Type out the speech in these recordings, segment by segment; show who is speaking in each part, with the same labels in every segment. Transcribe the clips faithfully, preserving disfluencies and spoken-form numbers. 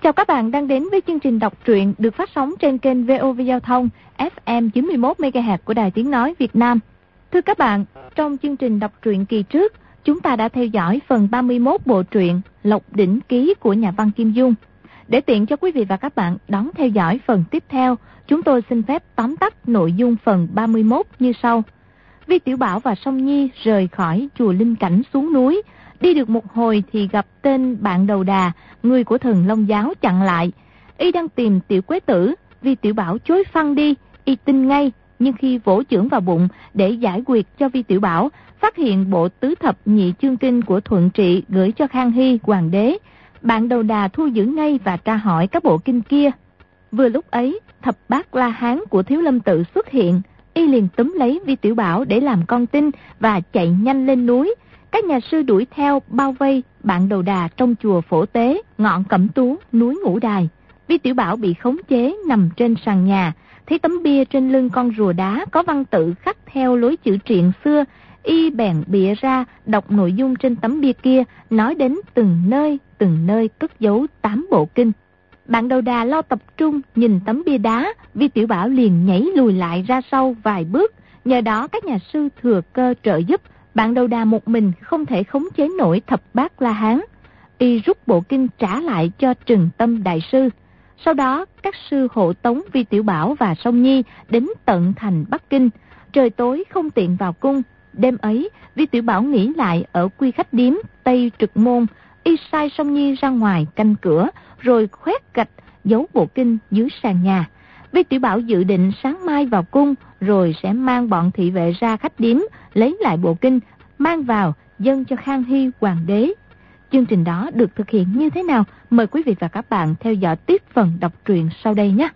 Speaker 1: chào các bạn đang đến với chương trình đọc truyện được phát sóng trên kênh vê o vê Giao thông ép em chín mươi mốt mê ga héc của Đài Tiếng Nói Việt Nam. Thưa các bạn, trong chương trình đọc truyện kỳ trước, chúng ta đã theo dõi phần ba mươi mốt bộ truyện Lộc Đỉnh Ký của nhà văn Kim Dung. Để tiện cho quý vị và các bạn đón theo dõi phần tiếp theo, chúng tôi xin phép tóm tắt nội dung phần ba mươi mốt như sau. Vi Tiểu Bảo và Song Nhi rời khỏi chùa Linh Cảnh xuống núi. Đi được một hồi thì gặp tên bạn đầu đà, người của Thần Long Giáo chặn lại. Y đang tìm Tiểu Quế Tử, Vi Tiểu Bảo chối phăng đi, y tin ngay. Nhưng khi vỗ chưởng vào bụng để giải quyết cho Vi Tiểu Bảo, phát hiện bộ tứ thập nhị chương kinh của Thuận Trị gửi cho Khang Hy, hoàng đế. Bạn đầu đà thu giữ ngay và tra hỏi các bộ kinh kia. Vừa lúc ấy, thập bát La Hán của Thiếu Lâm Tự xuất hiện. Y liền túm lấy Vi Tiểu Bảo để làm con tin và chạy nhanh lên núi. Các nhà sư đuổi theo bao vây bạn đầu đà trong chùa Phổ Tế, ngọn Cẩm Tú, núi Ngũ Đài. Vi Tiểu Bảo bị khống chế nằm trên sàn nhà, thấy tấm bia trên lưng con rùa đá có văn tự khắc theo lối chữ triện xưa. Y bèn bịa ra đọc nội dung trên tấm bia kia, nói đến từng nơi, từng nơi cất giấu tám bộ kinh. Bạn đầu đà lo tập trung nhìn tấm bia đá, Vi Tiểu Bảo liền nhảy lùi lại ra sau vài bước. Nhờ đó các nhà sư thừa cơ trợ giúp. Bạn đầu đà một mình không thể khống chế nổi thập bát La Hán. Y rút bộ kinh trả lại cho Trừng Tâm đại sư. Sau đó các sư hộ tống Vi Tiểu Bảo và Song Nhi đến tận thành Bắc Kinh. Trời tối không tiện vào cung. Đêm ấy Vi Tiểu Bảo nghỉ lại ở quy khách điếm Tây Trực Môn. Y sai Song Nhi ra ngoài canh cửa, rồi khoét gạch giấu bộ kinh dưới sàn nhà. Vi Tiểu Bảo dự định sáng mai vào cung, rồi sẽ mang bọn thị vệ ra khách điếm, lấy lại bộ kinh, mang vào dâng cho Khang Hy, hoàng đế. Chương trình đó được thực hiện như thế nào? Mời quý vị và các bạn theo dõi tiếp phần đọc truyện sau đây nhé.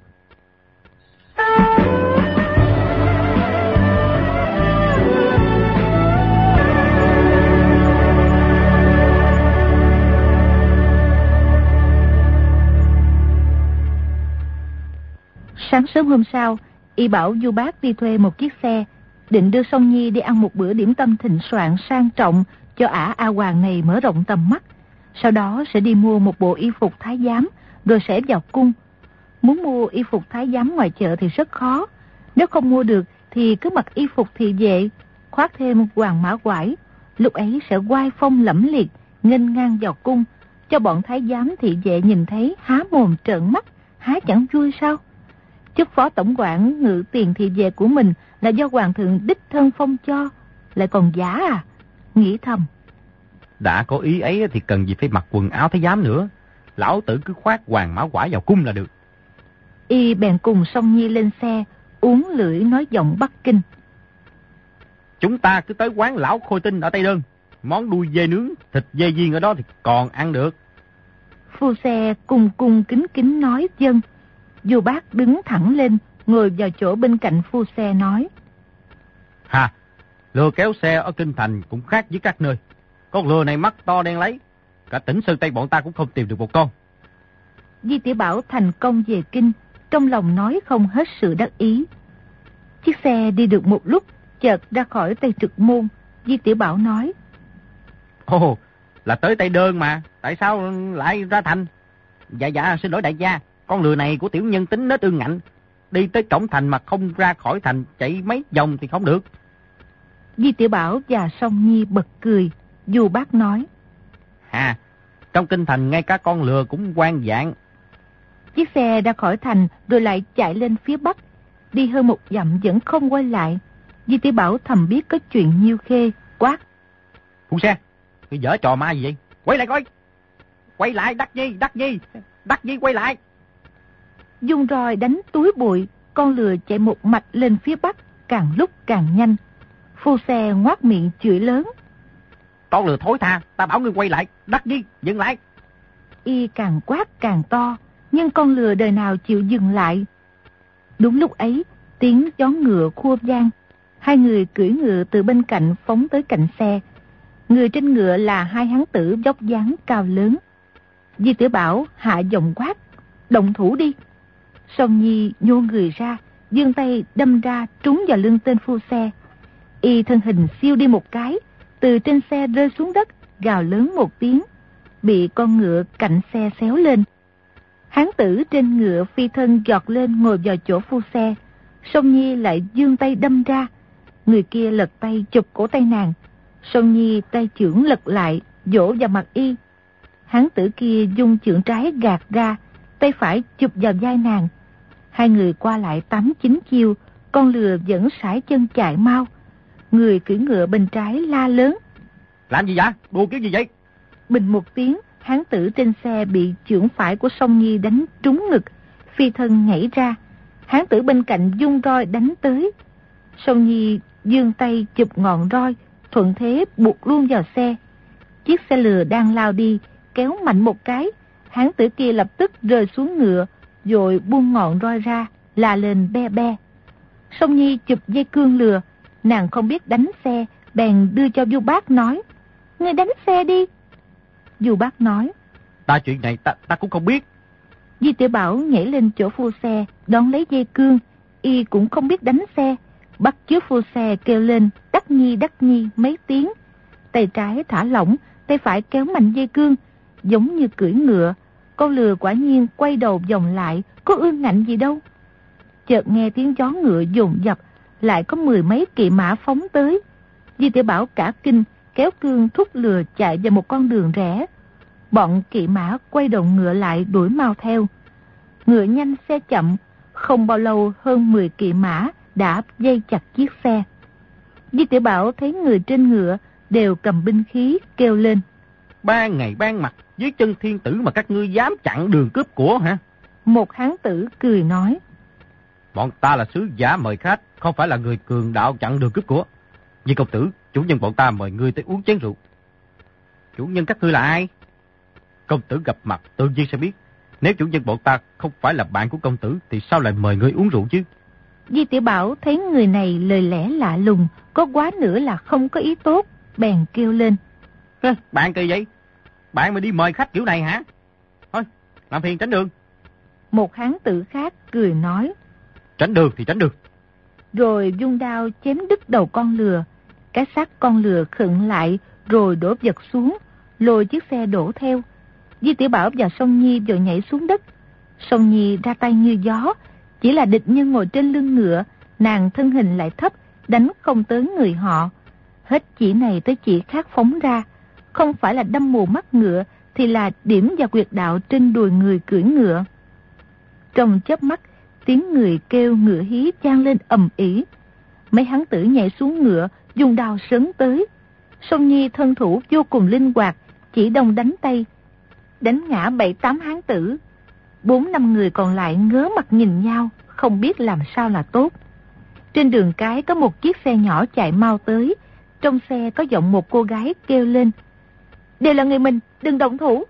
Speaker 1: Sáng sớm hôm sau, Y bảo Du Bác đi thuê một chiếc xe, định đưa Song Nhi đi ăn một bữa điểm tâm thịnh soạn sang trọng cho ả A Hoàng này mở rộng tầm mắt. Sau đó sẽ đi mua một bộ y phục thái giám, rồi sẽ vào cung. Muốn mua y phục thái giám ngoài chợ thì rất khó. Nếu không mua được thì cứ mặc y phục thị vệ, khoác thêm một hoàng mã quải. Lúc ấy sẽ oai phong lẫm liệt, nghênh ngang vào cung, cho bọn thái giám thị vệ nhìn thấy há mồm trợn mắt, há chẳng vui sao? Chức phó tổng quản ngự tiền thị vệ của mình là do hoàng thượng đích thân phong cho, lại còn giả à? Nghĩ thầm.
Speaker 2: Đã có ý ấy thì cần gì phải mặc quần áo thái giám nữa. Lão tử cứ khoác hoàng mã quải vào cung là được.
Speaker 1: Y bèn cùng Song Nhi lên xe, uống lưỡi nói giọng Bắc Kinh.
Speaker 2: Chúng ta cứ tới quán lão Khôi Tinh ở Tây Đơn. Món đuôi dê nướng, thịt dê viên ở đó thì còn ăn được.
Speaker 1: Phu xe cung cung kính kính nói dân. Du Bác đứng thẳng lên, ngồi vào chỗ bên cạnh phu xe nói.
Speaker 2: Hà, lừa kéo xe ở Kinh Thành cũng khác với các nơi. Con lừa này mắt to đen lấy. Cả tỉnh Sơn Tây bọn ta cũng không tìm được một con.
Speaker 1: Vi Tiểu Bảo thành công về kinh, trong lòng nói không hết sự đắc ý. Chiếc xe đi được một lúc, chợt ra khỏi Tây Trực Môn. Vi Tiểu Bảo nói.
Speaker 2: Ồ, là tới Tây Đơn mà. Tại sao lại ra thành? Dạ dạ, xin lỗi đại gia. Con lừa này của tiểu nhân tính nết ương ngạnh. Đi tới cổng thành mà không ra khỏi thành, chạy mấy vòng thì không được.
Speaker 1: Vi Tiểu Bảo và Song Nhi bật cười. Du Bác nói.
Speaker 2: À, trong kinh thành ngay cả con lừa cũng quan dạng.
Speaker 1: Chiếc xe ra khỏi thành rồi lại chạy lên phía bắc. Đi hơn một dặm vẫn không quay lại. Vi Tiểu Bảo thầm biết có chuyện Nhiêu Khê, quát.
Speaker 2: Phu xe, cái dở trò ma gì vậy? Quay lại coi. Quay lại, Đắc Nhi, Đắc Nhi, Đắc Nhi quay lại.
Speaker 1: Dùng roi đánh túi bụi, con lừa chạy một mạch lên phía bắc, càng lúc càng nhanh. Phu xe ngoác miệng chửi lớn.
Speaker 2: Con lừa thối tha, ta bảo ngươi quay lại, Đắc Nhi, dừng lại.
Speaker 1: Y càng quát càng to, nhưng con lừa đời nào chịu dừng lại. Đúng lúc ấy, tiếng gió ngựa khua vang. Hai người cưỡi ngựa từ bên cạnh phóng tới cạnh xe. Người trên ngựa là hai hán tử vóc dáng cao lớn. Vi Tiểu Bảo hạ giọng quát. Động thủ đi. Song Nhi nhô người ra, giương tay đâm ra trúng vào lưng tên phu xe. Y thân hình siêu đi một cái, từ trên xe rơi xuống đất, gào lớn một tiếng, bị con ngựa cạnh xe xéo lên. Hán tử trên ngựa phi thân giọt lên ngồi vào chỗ phu xe. Song Nhi lại giương tay đâm ra. Người kia lật tay chụp cổ tay nàng. Song Nhi tay chưởng lật lại, vỗ vào mặt y. Hán tử kia dung chưởng trái gạt ra, tay phải chụp vào vai nàng. Hai người qua lại tám chín chiêu, con lừa vẫn sải chân chạy mau. Người cưỡi ngựa bên trái la lớn:
Speaker 2: Làm gì vậy? Đùa kiểu gì vậy?
Speaker 1: Bình một tiếng, hán tử trên xe bị chưởng phải của Song Nhi đánh trúng ngực, phi thân nhảy ra. Hán tử bên cạnh dung roi đánh tới. Song Nhi giương tay chụp ngọn roi, thuận thế buộc luôn vào xe. Chiếc xe lừa đang lao đi, kéo mạnh một cái, hán tử kia lập tức rơi xuống ngựa, rồi buông ngọn roi ra, la lên be be. Song Nhi chụp dây cương lừa, nàng không biết đánh xe, bèn đưa cho Du Bác nói: Ngươi đánh xe đi. Du Bác nói:
Speaker 2: Ta chuyện này ta ta cũng không biết.
Speaker 1: Di Tiểu Bảo nhảy lên chỗ phu xe, đón lấy dây cương, y cũng không biết đánh xe, bắt chước phu xe kêu lên đắc nhi đắc nhi mấy tiếng. Tay trái thả lỏng, tay phải kéo mạnh dây cương, giống như cưỡi ngựa. Con lừa quả nhiên quay đầu vòng lại, có ương ngạnh gì đâu. Chợt nghe tiếng gió ngựa dồn dập, lại có mười mấy kỵ mã phóng tới. Di Tiểu Bảo cả kinh, kéo cương thúc lừa chạy vào một con đường rẽ. Bọn kỵ mã quay đầu ngựa lại đuổi mau theo. Ngựa nhanh xe chậm, không bao lâu hơn mười kỵ mã đã dây chặt chiếc xe. Di Tiểu Bảo thấy người trên ngựa đều cầm binh khí, kêu lên:
Speaker 2: Ban ngày ban mặt dưới chân thiên tử mà các ngươi dám chặn đường cướp của hả?
Speaker 1: Một hán tử cười nói:
Speaker 2: Bọn ta là sứ giả mời khách, không phải là người cường đạo chặn đường cướp của. Vì công tử, chủ nhân bọn ta mời ngươi tới uống chén rượu. Chủ nhân các ngươi là ai? Công tử gặp mặt tự nhiên sẽ biết. Nếu chủ nhân bọn ta không phải là bạn của công tử thì sao lại mời ngươi uống rượu chứ?
Speaker 1: Di Tiểu Bảo thấy người này lời lẽ lạ lùng, có quá nữa là không có ý tốt, bèn kêu lên:
Speaker 2: Bạn kỳ vậy? Bạn mà đi mời khách kiểu này hả? Thôi, làm phiền tránh đường.
Speaker 1: Một hán tử khác cười nói:
Speaker 2: Tránh đường thì tránh đường.
Speaker 1: Rồi vung đao chém đứt đầu con lừa. Cái xác con lừa khựng lại, rồi đổ vật xuống, lôi chiếc xe đổ theo. Di Tiểu Bảo và Song Nhi vội nhảy xuống đất. Song Nhi ra tay như gió, chỉ là địch nhân ngồi trên lưng ngựa, nàng thân hình lại thấp, đánh không tới người họ. Hết chỉ này tới chỉ khác phóng ra, không phải là đâm mù mắt ngựa, thì là điểm vào quyệt đạo trên đùi người cưỡi ngựa. Trong chớp mắt, tiếng người kêu ngựa hí vang lên ầm ĩ. Mấy hán tử nhảy xuống ngựa, dùng đao sấn tới. Song Nhi thân thủ vô cùng linh hoạt, chỉ đông đánh tay, đánh ngã bảy tám hán tử. Bốn năm người còn lại ngớ mặt nhìn nhau, không biết làm sao là tốt. Trên đường cái có một chiếc xe nhỏ chạy mau tới. Trong xe có giọng một cô gái kêu lên: Đều là người mình, đừng động thủ.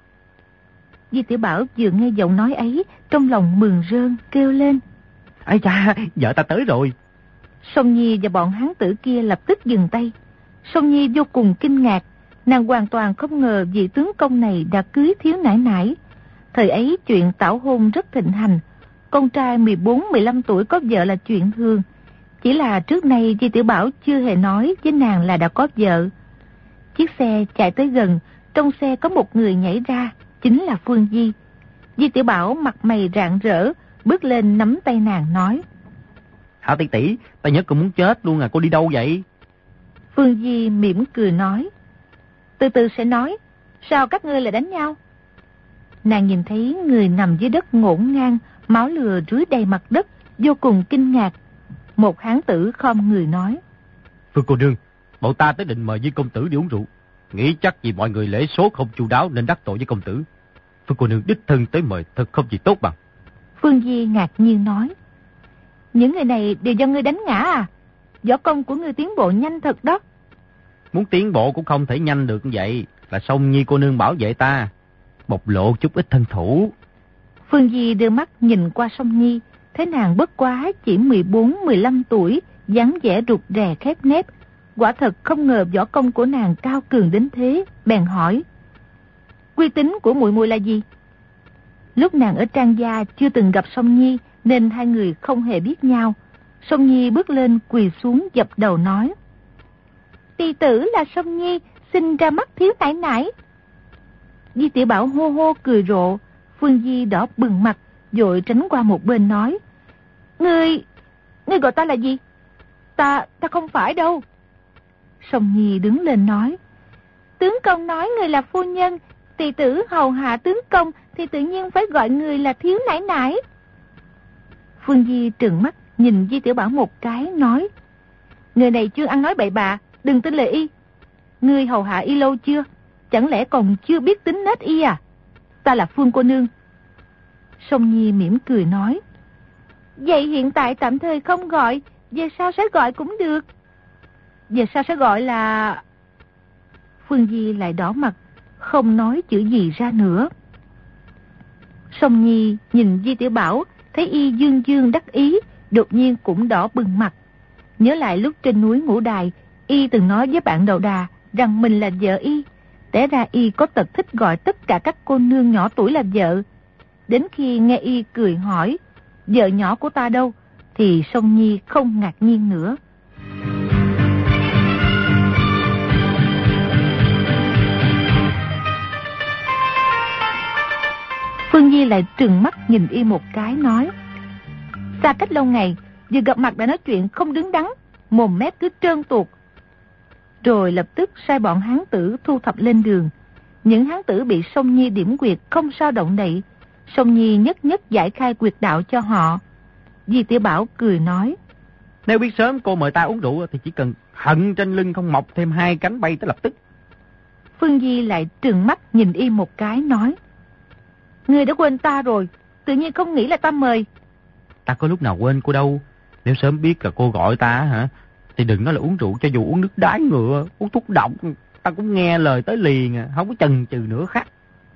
Speaker 1: Di Tiểu Bảo vừa nghe giọng nói ấy, trong lòng mừng rơn, kêu lên:
Speaker 2: Ây cha, vợ ta tới rồi.
Speaker 1: Song Nhi và bọn hán tử kia lập tức dừng tay. Song Nhi vô cùng kinh ngạc, nàng hoàn toàn không ngờ vị tướng công này đã cưới thiếu nãi nãi. Thời ấy chuyện tảo hôn rất thịnh hành, con trai mười bốn mười lăm tuổi có vợ là chuyện thường. Chỉ là trước nay Di Tiểu Bảo chưa hề nói với nàng là đã có vợ. Chiếc xe chạy tới gần, trong xe có một người nhảy ra, chính là Phương Di. Di Tiểu Bảo mặt mày rạng rỡ, bước lên nắm tay nàng nói:
Speaker 2: Hảo tỷ tỷ, ta nhớ cô muốn chết luôn à, cô đi đâu vậy?
Speaker 1: Phương Di mỉm cười nói: Từ từ sẽ nói, sao các ngươi lại đánh nhau? Nàng nhìn thấy người nằm dưới đất ngổn ngang, máu lừa rưới đầy mặt đất, vô cùng kinh ngạc. Một hán tử khom người nói:
Speaker 2: Phương cô nương, bọn ta tới định mời với công tử đi uống rượu, nghĩ chắc vì mọi người lễ số không chu đáo nên đắc tội với công tử. Phương cô nương đích thân tới mời thật không gì tốt bằng.
Speaker 1: Phương Di ngạc nhiên nói: Những người này đều do ngươi đánh ngã à? Võ công của ngươi tiến bộ nhanh thật đó.
Speaker 2: Muốn tiến bộ cũng không thể nhanh được như vậy, là Song Nhi cô nương bảo vệ ta, bộc lộ chút ít thân thủ.
Speaker 1: Phương Di đưa mắt nhìn qua Song Nhi, thấy nàng bất quá chỉ mười bốn mười lăm tuổi, dáng vẻ rụt rè khép nép. Quả thật không ngờ võ công của nàng cao cường đến thế, bèn hỏi: Quy tính của muội muội là gì? Lúc nàng ở Trang Gia chưa từng gặp Song Nhi, nên hai người không hề biết nhau. Song Nhi bước lên quỳ xuống dập đầu nói: Tỳ tử là Song Nhi, sinh ra mắt thiếu nãi nãi. Di Tiểu Bảo hô hô cười rộ. Phương Di đỏ bừng mặt, vội tránh qua một bên nói: Ngươi, ngươi gọi ta là gì? Ta, ta không phải đâu. Song Nhi đứng lên nói: Tướng công nói người là phu nhân, tỳ tử hầu hạ tướng công thì tự nhiên phải gọi người là thiếu nãi nãi. Phương Di trừng mắt nhìn Di Tiểu Bảo một cái nói: Người này chuyên ăn nói bậy bạ, đừng tin lời y. Ngươi hầu hạ y lâu chưa? Chẳng lẽ còn chưa biết tính nết y à? Ta là Phương cô nương. Song Nhi mỉm cười nói: Vậy hiện tại tạm thời không gọi, về sau sẽ gọi cũng được. Về sau sẽ gọi là... Phương Di lại đỏ mặt, không nói chữ gì ra nữa. Song Nhi nhìn Di Tiểu Bảo, thấy y dương dương đắc ý, đột nhiên cũng đỏ bừng mặt. Nhớ lại lúc trên núi Ngũ Đài, y từng nói với bạn đầu đà rằng mình là vợ y. Té ra y có tật thích gọi tất cả các cô nương nhỏ tuổi là vợ. Đến khi nghe y cười hỏi: Vợ nhỏ của ta đâu? Thì Song Nhi không ngạc nhiên nữa. Phương Nhi lại trừng mắt nhìn y một cái nói: Xa cách lâu ngày, vừa gặp mặt đã nói chuyện không đứng đắn, mồm mép cứ trơn tuột. Rồi lập tức sai bọn hán tử thu thập lên đường. Những hán tử bị Song Nhi điểm quyệt không sao động đậy. Song Nhi nhất nhất giải khai quyệt đạo cho họ. Di Tiểu Bảo cười nói:
Speaker 2: Nếu biết sớm cô mời ta uống rượu thì chỉ cần hận trên lưng không mọc thêm hai cánh bay tới lập tức.
Speaker 1: Phương Di lại trừng mắt nhìn y một cái nói: Ngươi đã quên ta rồi, tự nhiên không nghĩ là ta mời.
Speaker 2: Ta có lúc nào quên cô đâu. Nếu sớm biết là cô gọi ta hả, thì đừng nói là uống rượu, cho dù uống nước đái ngựa, uống thuốc độc, ta cũng nghe lời tới liền, không có chần chừ nữa khác.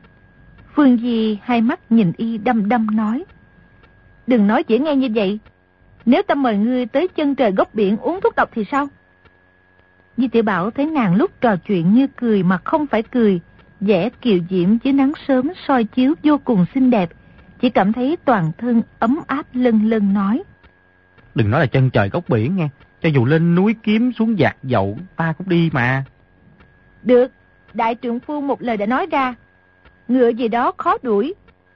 Speaker 1: Phương Di hai mắt nhìn y đăm đăm nói: Đừng nói dễ nghe như vậy. Nếu ta mời ngươi tới chân trời góc biển uống thuốc độc thì sao? Di Tiểu Bảo thấy nàng lúc trò chuyện như cười mà không phải cười, vẻ kiều diễm dưới nắng sớm soi chiếu vô cùng xinh đẹp, chỉ cảm thấy toàn thân ấm áp lân lân nói:
Speaker 2: Đừng nói là chân trời góc biển nghe, cho dù lên núi kiếm xuống giạt dầu ta cũng đi mà.
Speaker 1: Được, đại trượng phu một lời đã nói ra, ngựa gì đó khó đuổi.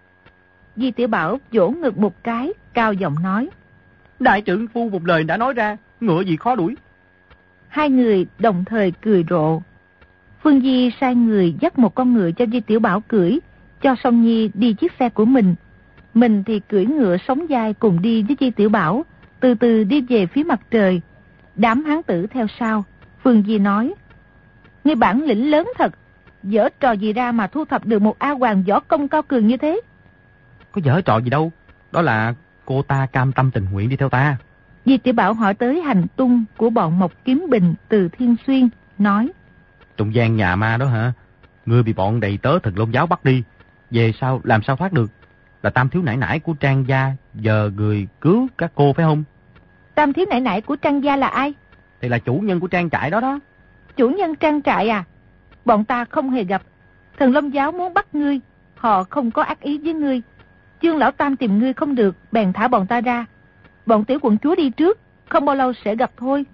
Speaker 1: Di Tiểu Bảo vỗ ngực một cái, cao giọng nói:
Speaker 2: Đại trượng phu một lời đã nói ra, ngựa gì khó đuổi.
Speaker 1: Hai người đồng thời cười rộ. Phương Di sai người dắt một con ngựa cho Di Tiểu Bảo cưỡi, cho Song Nhi đi chiếc xe của mình. Mình thì cưỡi ngựa sóng vai cùng đi với Di Tiểu Bảo, từ từ đi về phía mặt trời. Đám hán tử theo sau. Phương Di nói: Ngươi bản lĩnh lớn thật, giở trò gì ra mà thu thập được một A Hoàng võ công cao cường như thế?
Speaker 2: Có giở trò gì đâu, đó là cô ta cam tâm tình nguyện đi theo ta.
Speaker 1: Di Tiểu Bảo hỏi tới hành tung của bọn Mộc Kiếm Bình từ Thiên Xuyên, nói:
Speaker 2: Trùng gian nhà ma đó hả? Ngươi bị bọn đầy tớ Thần Long giáo bắt đi, về sao làm sao thoát được? Là Tam thiếu nãi nãi của Trang gia giờ người cứu các cô phải không?
Speaker 1: Tam thiếu nãi nãi của Trang gia là ai?
Speaker 2: Thì là chủ nhân của trang trại đó đó.
Speaker 1: Chủ nhân trang trại à? Bọn ta không hề gặp. Thần Long giáo muốn bắt ngươi, họ không có ác ý với ngươi. Chương lão tam tìm ngươi không được, bèn thả bọn ta ra. Bọn tiểu quận chúa đi trước, không bao lâu sẽ gặp thôi.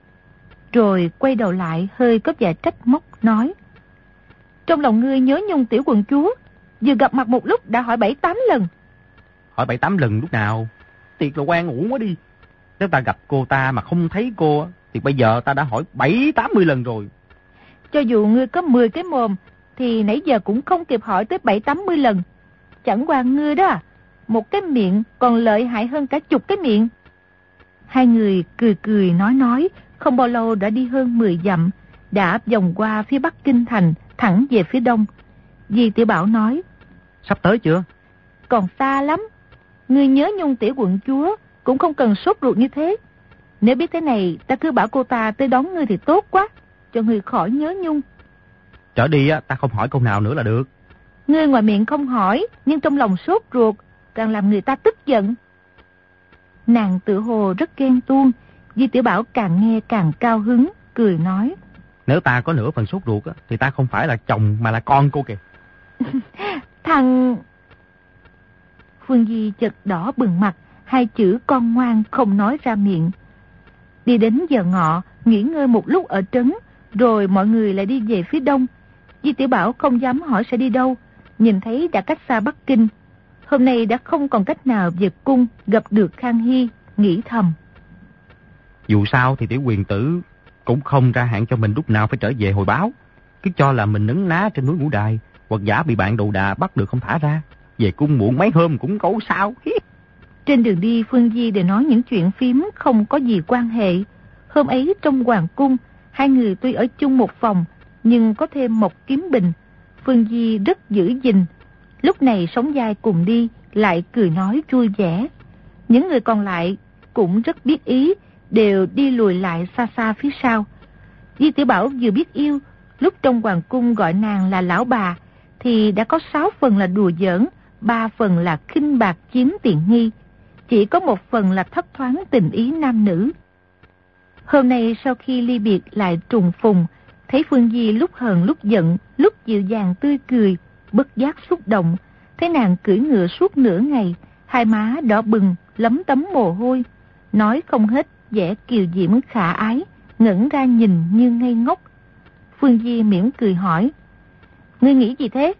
Speaker 1: Rồi quay đầu lại hơi có vẻ trách móc nói: Trong lòng ngươi nhớ nhung tiểu quận chúa, vừa gặp mặt một lúc đã hỏi bảy tám lần.
Speaker 2: Hỏi bảy tám lần lúc nào? Thiệt là quan uổng quá đi. Nếu ta gặp cô ta mà không thấy cô, thì bây giờ ta đã hỏi bảy tám mươi lần rồi.
Speaker 1: Cho dù ngươi có mười cái mồm, thì nãy giờ cũng không kịp hỏi tới bảy tám mươi lần. Chẳng qua ngươi đó, một cái miệng còn lợi hại hơn cả chục cái miệng. Hai người cười cười nói nói, không bao lâu đã đi hơn mười dặm, đã vòng qua phía bắc kinh thành, thẳng về phía đông. Di Tiểu Bảo nói:
Speaker 2: Sắp tới chưa?
Speaker 1: Còn xa lắm. Ngươi nhớ nhung tiểu quận chúa, cũng không cần sốt ruột như thế. Nếu biết thế này, ta cứ bảo cô ta tới đón ngươi thì tốt quá, cho ngươi khỏi nhớ nhung.
Speaker 2: Trở đi á, ta không hỏi câu nào nữa là được.
Speaker 1: Ngươi ngoài miệng không hỏi, nhưng trong lòng sốt ruột, càng làm người ta tức giận. Nàng tự hồ rất ghen tuông. Di Tiểu Bảo càng nghe càng cao hứng, cười nói:
Speaker 2: Nếu ta có nửa phần sốt ruột á, thì ta không phải là chồng mà là con cô kìa.
Speaker 1: Thằng... Phương Di chợt đỏ bừng mặt, hai chữ con ngoan không nói ra miệng. Đi đến giờ ngọ, nghỉ ngơi một lúc ở trấn, rồi mọi người lại đi về phía đông. Di Tiểu Bảo không dám hỏi sẽ đi đâu, nhìn thấy đã cách xa Bắc Kinh, Hôm nay đã không còn cách nào về cung gặp được Khang Hy, nghĩ thầm.
Speaker 2: Dù sao thì Tiểu Quyền Tử cũng không ra hạn cho mình lúc nào phải trở về hồi báo. Cứ cho là mình nấn ná trên núi Ngũ Đài, hoặc giả bị bạn đầu đà bắt được không thả ra. Về cung muộn mấy hôm cũng cấu sao.
Speaker 1: Trên đường đi Phương Di đều nói những chuyện phím không có gì quan hệ. Hôm ấy trong hoàng cung, hai người tuy ở chung một phòng, nhưng có thêm một kiếm bình. Phương Di rất giữ gìn. Lúc này sống dai cùng đi, lại cười nói vui vẻ. Những người còn lại cũng rất biết ý, đều đi lùi lại xa xa phía sau. Di Tiểu Bảo vừa biết yêu, lúc trong hoàng cung gọi nàng là lão bà, thì đã có sáu phần là đùa giỡn, ba phần là khinh bạc chiếm tiện nghi, chỉ có một phần là thấp thoáng tình ý nam nữ. Hôm nay sau khi ly biệt lại trùng phùng, thấy Phương Di lúc hờn lúc giận, lúc dịu dàng tươi cười, bất giác xúc động. Thấy nàng cưỡi ngựa suốt nửa ngày, hai má đỏ bừng, lấm tấm mồ hôi, nói không hết vẻ kiều diễm khả ái, ngẩng ra nhìn như ngây ngốc. Phương Di mỉm cười hỏi, ngươi nghĩ gì thế?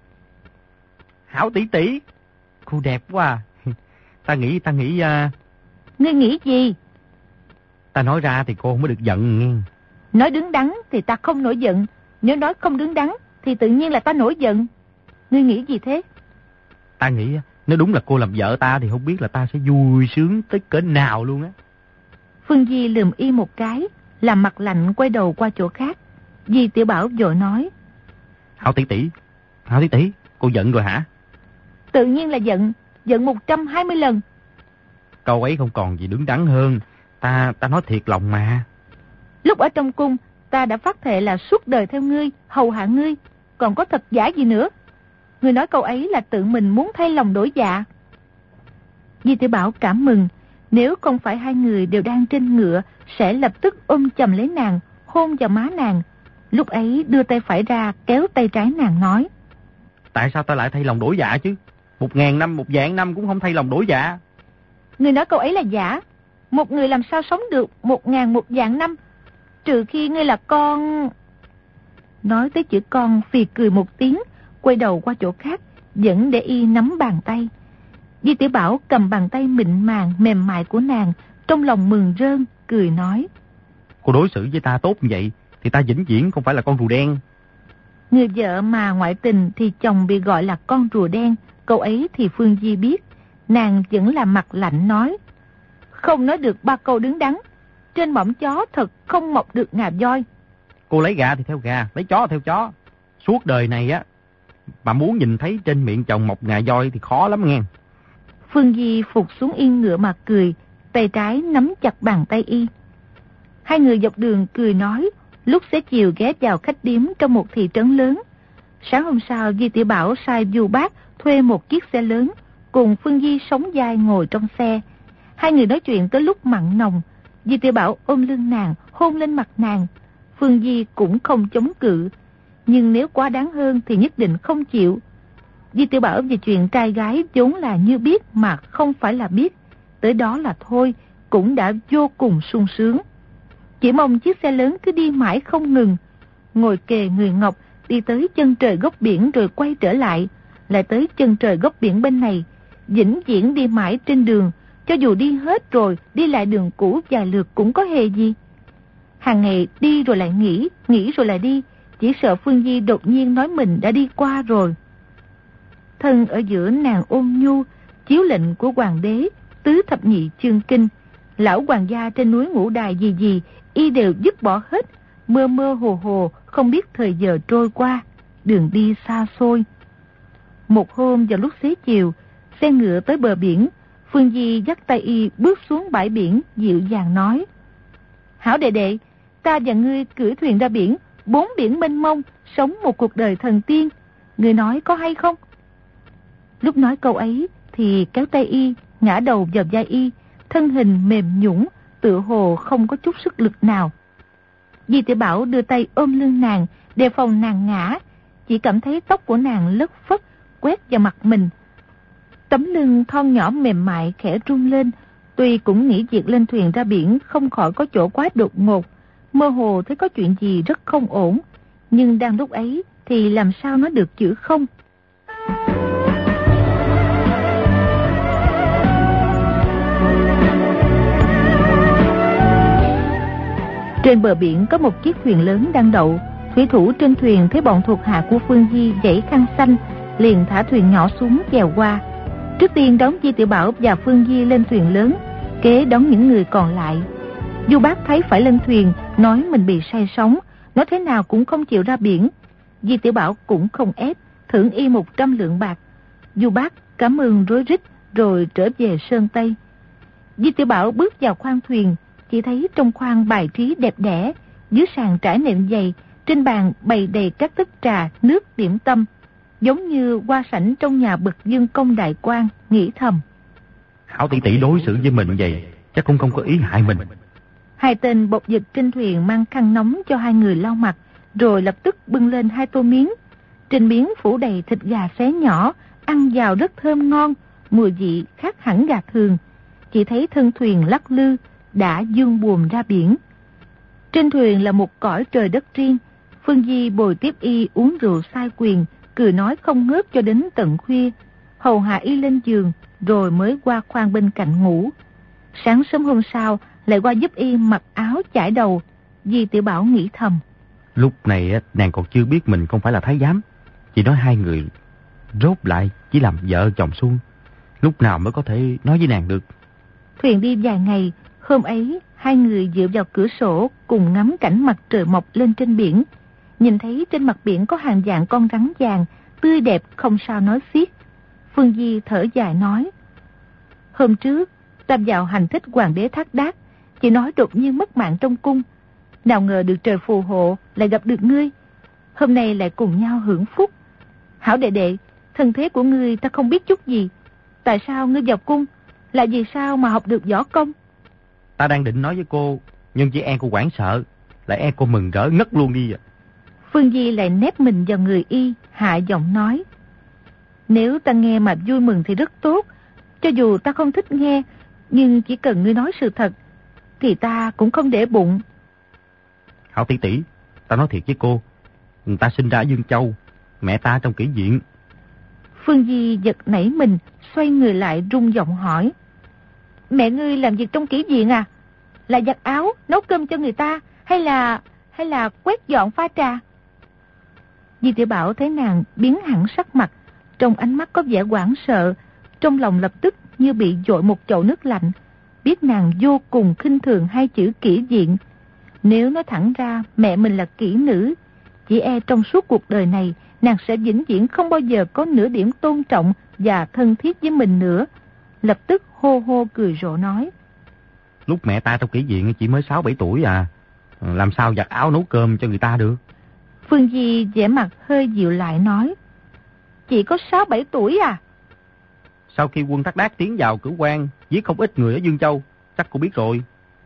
Speaker 2: Hảo tỷ tỷ, cô đẹp quá. Ta nghĩ, ta nghĩ... Uh...
Speaker 1: Ngươi nghĩ gì?
Speaker 2: Ta nói ra thì cô không có được giận nghe.
Speaker 1: Nói đứng đắn thì ta không nổi giận, nếu nói không đứng đắn thì tự nhiên là ta nổi giận. Ngươi nghĩ gì thế?
Speaker 2: Ta nghĩ nếu đúng là cô làm vợ ta thì không biết là ta sẽ vui sướng tới cỡ nào luôn á.
Speaker 1: Phương Di lườm y một cái, làm mặt lạnh quay đầu qua chỗ khác. Di Tiểu Bảo vội nói,
Speaker 2: Hảo tỷ tỷ, Hảo tỷ tỷ, cô giận rồi hả?
Speaker 1: Tự nhiên là giận, giận một trăm hai mươi lần.
Speaker 2: Câu ấy không còn gì đứng đắn hơn. Ta, ta nói thiệt lòng mà.
Speaker 1: Lúc ở trong cung, ta đã phát thệ là suốt đời theo ngươi, hầu hạ ngươi, còn có thật giả gì nữa. Ngươi nói câu ấy là tự mình muốn thay lòng đổi dạ. Di Tiểu Bảo cảm mừng, nếu không phải hai người đều đang trên ngựa, sẽ lập tức ôm chầm lấy nàng, hôn vào má nàng. Lúc ấy đưa tay phải ra, kéo tay trái nàng nói,
Speaker 2: tại sao ta lại thay lòng đổi dạ chứ? Một ngàn năm, một vạn năm cũng không thay lòng đổi dạ.
Speaker 1: Ngươi nói câu ấy là giả. Một người làm sao sống được một ngàn một vạn năm, trừ khi ngươi là con... Nói tới chữ con, phì cười một tiếng, quay đầu qua chỗ khác, vẫn để y nắm bàn tay. Di Tiểu Bảo cầm bàn tay mịn màng, mềm mại của nàng, trong lòng mừng rơn, cười nói,
Speaker 2: cô đối xử với ta tốt như vậy, thì ta vĩnh viễn không phải là con rùa đen.
Speaker 1: Người vợ mà ngoại tình thì chồng bị gọi là con rùa đen, câu ấy thì Phương Di biết. Nàng vẫn là mặt lạnh nói, không nói được ba câu đứng đắn, trên mỏm chó thật không mọc được ngà voi.
Speaker 2: Cô lấy gà thì theo gà, lấy chó theo chó. Suốt đời này á, mà muốn nhìn thấy trên miệng chồng mọc ngà voi thì khó lắm nghe.
Speaker 1: Phương Di phục xuống yên ngựa mà cười, tay trái nắm chặt bàn tay y. Hai người dọc đường cười nói, lúc xế chiều ghé vào khách điếm trong một thị trấn lớn. Sáng hôm sau, Di Tiểu Bảo sai Du Bác thuê một chiếc xe lớn, cùng Phương Di sống dai ngồi trong xe. Hai người nói chuyện tới lúc mặn nồng. Di Tiểu Bảo ôm lưng nàng, hôn lên mặt nàng. Phương Di cũng không chống cự, nhưng nếu quá đáng hơn thì nhất định không chịu. Di Tiểu Bảo về chuyện trai gái vốn là như biết mà không phải là biết, tới đó là thôi, cũng đã vô cùng sung sướng. Chỉ mong chiếc xe lớn cứ đi mãi không ngừng, ngồi kề người Ngọc, đi tới chân trời góc biển rồi quay trở lại, lại tới chân trời góc biển bên này, vĩnh viễn đi mãi trên đường, cho dù đi hết rồi, đi lại đường cũ vài lượt cũng có hề gì. Hàng ngày đi rồi lại nghỉ, nghỉ rồi lại đi, chỉ sợ Phương Di đột nhiên nói mình đã đi qua rồi. Thân ở giữa nàng ôn nhu, chiếu lệnh của hoàng đế, tứ thập nhị chương kinh, lão hoàng gia trên núi Ngũ Đài gì gì, y đều dứt bỏ hết, mơ mơ hồ hồ, không biết thời giờ trôi qua, đường đi xa xôi. Một hôm vào lúc xế chiều, xe ngựa tới bờ biển, Phương Di dắt tay y bước xuống bãi biển, dịu dàng nói, hảo đệ đệ, ta và ngươi cưỡi thuyền ra biển, bốn biển mênh mông, sống một cuộc đời thần tiên, ngươi nói có hay không? Lúc nói câu ấy thì kéo tay y, ngã đầu vào vai y, thân hình mềm nhũn, tựa hồ không có chút sức lực nào. Di Tiểu Bảo đưa tay ôm lưng nàng, đề phòng nàng ngã, chỉ cảm thấy tóc của nàng lất phất quét vào mặt mình. Tấm lưng thon nhỏ mềm mại khẽ rung lên, tuy cũng nghĩ việc lên thuyền ra biển không khỏi có chỗ quá đột ngột, mơ hồ thấy có chuyện gì rất không ổn, nhưng đang lúc ấy thì làm sao nói được chữ không. Trên bờ biển có một chiếc thuyền lớn đang đậu. Thủy thủ trên thuyền thấy bọn thuộc hạ của Phương Di dãy khăn xanh, liền thả thuyền nhỏ xuống chèo qua. Trước tiên đón Di Tiểu Bảo và Phương Di lên thuyền lớn, kế đón những người còn lại. Du Bác thấy phải lên thuyền, nói mình bị say sóng, nói thế nào cũng không chịu ra biển. Di Tiểu Bảo cũng không ép, thưởng y một trăm lượng bạc. Du Bác cảm ơn rối rít rồi trở về Sơn Tây. Di Tiểu Bảo bước vào khoang thuyền, chỉ thấy trong khoang bài trí đẹp đẽ, dưới sàn trải nệm dày, trên bàn bày đầy các thức trà, nước, điểm tâm, giống như hoa sảnh trong nhà bậc dương công đại quan. Nghĩ thầm,
Speaker 2: Hảo tỷ tỷ đối xử với mình vậy, chắc cũng không có ý hại mình.
Speaker 1: Hai tên bộc dịch trên thuyền mang khăn nóng cho hai người lau mặt, rồi lập tức bưng lên hai tô miếng. Trên miếng phủ đầy thịt gà xé nhỏ, ăn vào rất thơm ngon, mùi vị khác hẳn gà thường. Chỉ thấy thân thuyền lắc lư, đã dương buồm ra biển. Trên thuyền là một cõi trời đất riêng. Phương Di bồi tiếp y uống rượu sai quyền, cười nói không ngớt cho đến tận khuya, hầu hạ y lên giường, rồi mới qua khoang bên cạnh ngủ. Sáng sớm hôm sau lại qua giúp y mặc áo chải đầu. Di Tiểu Bảo nghĩ thầm,
Speaker 2: lúc này nàng còn chưa biết mình không phải là thái giám, chỉ nói hai người rốt lại chỉ làm vợ chồng suông, lúc nào mới có thể nói với nàng được.
Speaker 1: Thuyền đi vài ngày, hôm ấy hai người dựa vào cửa sổ cùng ngắm cảnh mặt trời mọc lên trên biển. Nhìn thấy trên mặt biển có hàng vạn con rắn vàng, tươi đẹp không sao nói xiết. Phương Di thở dài nói, hôm trước ta vào hành thích hoàng đế Thác Đác, chỉ nói đột nhiên mất mạng trong cung, nào ngờ được trời phù hộ lại gặp được ngươi, hôm nay lại cùng nhau hưởng phúc. Hảo đệ đệ, thân thế của ngươi ta không biết chút gì, tại sao ngươi vào cung, là vì sao mà học được võ công?
Speaker 2: Ta đang định nói với cô, nhưng chỉ e cô hoảng sợ, lại e cô mừng rỡ ngất luôn đi.
Speaker 1: Phương Di lại nép mình vào người y, hạ giọng nói, nếu ta nghe mà vui mừng thì rất tốt, cho dù ta không thích nghe, nhưng chỉ cần ngươi nói sự thật thì ta cũng không để bụng.
Speaker 2: Hảo tỷ tỷ, ta nói thiệt với cô, ta sinh ra ở Dương Châu, mẹ ta trong kỹ viện.
Speaker 1: Phương Di giật nảy mình, xoay người lại rung giọng hỏi, mẹ ngươi làm việc trong kỹ viện à? Là giặt áo, nấu cơm cho người ta, hay là hay là quét dọn pha trà? Di Tiểu Bảo thấy nàng biến hẳn sắc mặt, trong ánh mắt có vẻ hoảng sợ, trong lòng lập tức như bị dội một chậu nước lạnh, biết nàng vô cùng khinh thường hai chữ kỹ viện. Nếu nói thẳng ra mẹ mình là kỹ nữ, chỉ e trong suốt cuộc đời này nàng sẽ vĩnh viễn không bao giờ có nửa điểm tôn trọng và thân thiết với mình nữa. Lập tức hô hô cười rộ nói,
Speaker 2: lúc mẹ ta trong kỹ viện chỉ mới sáu bảy tuổi à, làm sao giặt áo nấu cơm cho người ta được?
Speaker 1: Phương Di vẻ mặt hơi dịu lại nói, chỉ có sáu bảy tuổi à?
Speaker 2: Sau khi quân Thác Đác tiến vào Cửu Quan, giết không ít người ở Dương Châu, chắc cô biết rồi.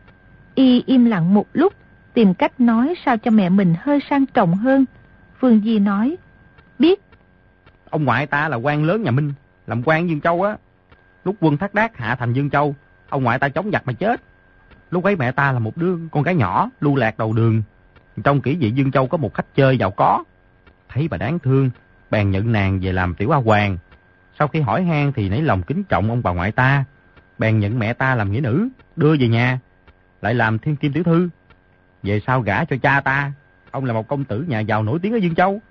Speaker 1: Y im lặng một lúc, tìm cách nói sao cho mẹ mình hơi sang trọng hơn. Phương Di nói, biết.
Speaker 2: Ông ngoại ta là quan lớn nhà Minh, làm quan Dương Châu á. Lúc quân Thác Đác hạ thành Dương Châu, ông ngoại ta chống giặc mà chết. Lúc ấy mẹ ta là một đứa con gái nhỏ, lưu lạc đầu đường. Trong kỹ viện Dương Châu có một khách chơi giàu có, thấy bà đáng thương, bèn nhận nàng về làm tiểu A Hoàng. Sau khi hỏi han thì nảy lòng kính trọng ông bà ngoại ta, bèn nhận mẹ ta làm nghĩa nữ, đưa về nhà, lại làm thiên kim tiểu thư. Về sau gả cho cha ta, ông là một công tử nhà giàu nổi tiếng ở Dương Châu.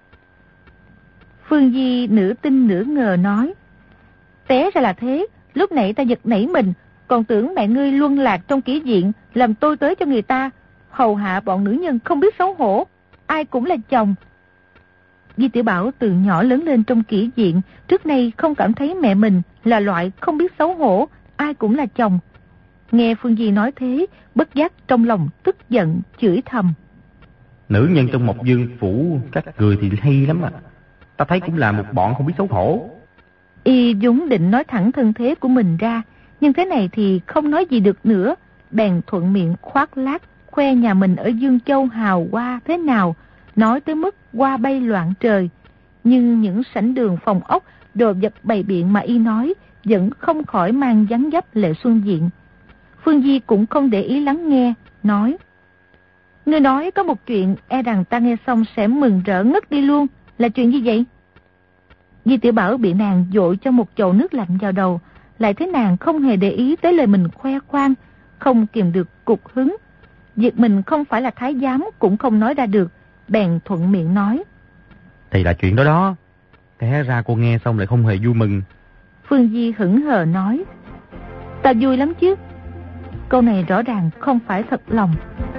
Speaker 1: Phương Di nửa tin nửa ngờ nói, té ra là thế, lúc nãy ta giật nảy mình, còn tưởng mẹ ngươi luân lạc trong kỹ viện, làm tôi tới cho người ta, hầu hạ bọn nữ nhân không biết xấu hổ, ai cũng là chồng. Di Tiểu Bảo từ nhỏ lớn lên trong kỹ viện, trước nay không cảm thấy mẹ mình là loại không biết xấu hổ, ai cũng là chồng. Nghe Phương Di nói thế, bất giác trong lòng tức giận, chửi thầm,
Speaker 2: nữ nhân trong Mộc Dương phủ các người thì hay lắm à, ta thấy cũng là một bọn không biết xấu hổ.
Speaker 1: Y vốn định nói thẳng thân thế của mình ra, nhưng thế này thì không nói gì được nữa, bèn thuận miệng khoác lác khoe nhà mình ở Dương Châu hào hoa thế nào, nói tới mức hoa bay loạn trời. Nhưng những sảnh đường phòng ốc, đồ vật bày biện mà y nói vẫn không khỏi mang dáng dấp Lệ Xuân Diện. Phương Di cũng không để ý lắng nghe, nói, ngươi nói có một chuyện e rằng ta nghe xong sẽ mừng rỡ ngất đi luôn, là chuyện gì vậy? Di Tiểu Bảo bị nàng dội cho một chậu nước lạnh vào đầu, lại thấy nàng không hề để ý tới lời mình khoe khoang, không kìm được cục hứng. Việc mình không phải là thái giám cũng không nói ra được, bèn thuận miệng nói.
Speaker 2: Thì là chuyện đó đó. Té ra cô nghe xong lại không hề vui mừng.
Speaker 1: Phương Di hững hờ nói. Ta vui lắm chứ. Câu này rõ ràng không phải thật lòng.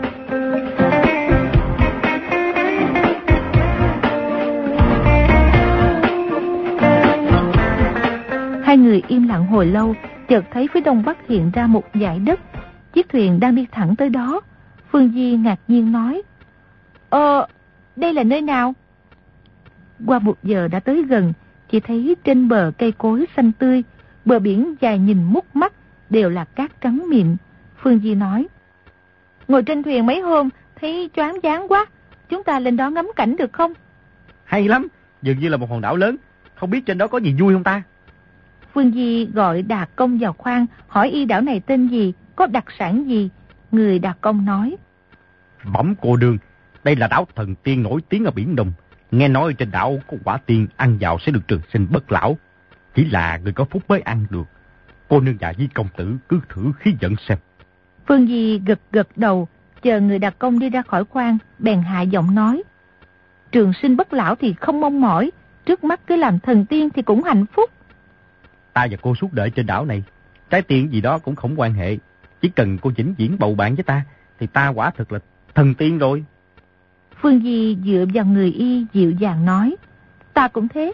Speaker 1: Hai người im lặng hồi lâu, chợt thấy phía đông bắc hiện ra một dải đất. Chiếc thuyền đang đi thẳng tới đó. Phương Di ngạc nhiên nói. Ờ, đây là nơi nào? Qua một giờ đã tới gần, chỉ thấy trên bờ cây cối xanh tươi, bờ biển dài nhìn mút mắt, đều là cát trắng mịn. Phương Di nói. Ngồi trên thuyền mấy hôm, thấy choáng váng quá. Chúng ta lên đó ngắm cảnh được không?
Speaker 2: Hay lắm, dường như là một hòn đảo lớn. Không biết trên đó có gì vui không ta?
Speaker 1: Phương Di gọi Đạt Công vào khoang, hỏi y đảo này tên gì, có đặc sản gì. Người Đạt Công nói.
Speaker 2: Bẩm cô đương, đây là đảo Thần Tiên nổi tiếng ở Biển Đông. Nghe nói trên đảo có quả tiên ăn vào sẽ được trường sinh bất lão. Chỉ là người có phúc mới ăn được. Cô nương và với công tử cứ thử khí vận xem.
Speaker 1: Phương Di gật gật đầu, chờ người Đạt Công đi ra khỏi khoang, bèn hạ giọng nói. Trường sinh bất lão thì không mong mỏi, trước mắt cứ làm thần tiên thì cũng hạnh phúc.
Speaker 2: Ta và cô suốt đợi trên đảo này, trái tiên gì đó cũng không quan hệ. Chỉ cần cô vĩnh viễn bầu bạn với ta, thì ta quả thực là thần tiên rồi.
Speaker 1: Phương Di dựa vào người y dịu dàng nói. Ta cũng thế.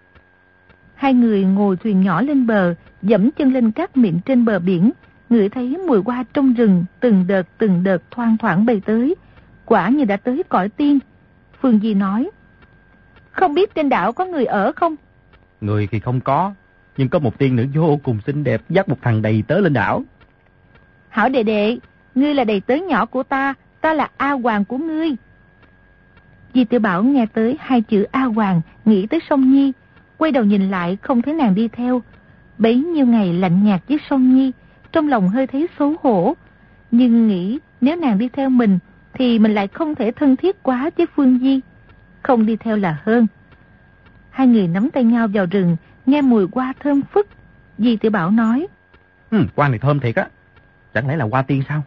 Speaker 1: Hai người ngồi thuyền nhỏ lên bờ, dẫm chân lên cát mịn trên bờ biển, ngửi thấy mùi hoa trong rừng từng đợt từng đợt thoang thoảng bay tới. Quả như đã tới cõi tiên. Phương Di nói. Không biết trên đảo có người ở không?
Speaker 2: Người thì không có, nhưng có một tiên nữ vô cùng xinh đẹp dắt một thằng đầy tớ lên đảo.
Speaker 1: Hảo đệ đệ, ngươi là đầy tớ nhỏ của ta, ta là A Hoàng của ngươi. Di Tiểu Bảo nghe tới hai chữ A Hoàng, nghĩ tới Song Nhi, quay đầu nhìn lại không thấy nàng đi theo. Bấy nhiêu ngày lạnh nhạt với Song Nhi, trong lòng hơi thấy xấu hổ, nhưng nghĩ nếu nàng đi theo mình thì mình lại không thể thân thiết quá với Phương Di, không đi theo là hơn. Hai người nắm tay nhau vào rừng, nghe mùi hoa thơm phức. Di Tiểu Bảo nói.
Speaker 2: Ừ, hoa này thơm thiệt á, chẳng lẽ là hoa tiên sao?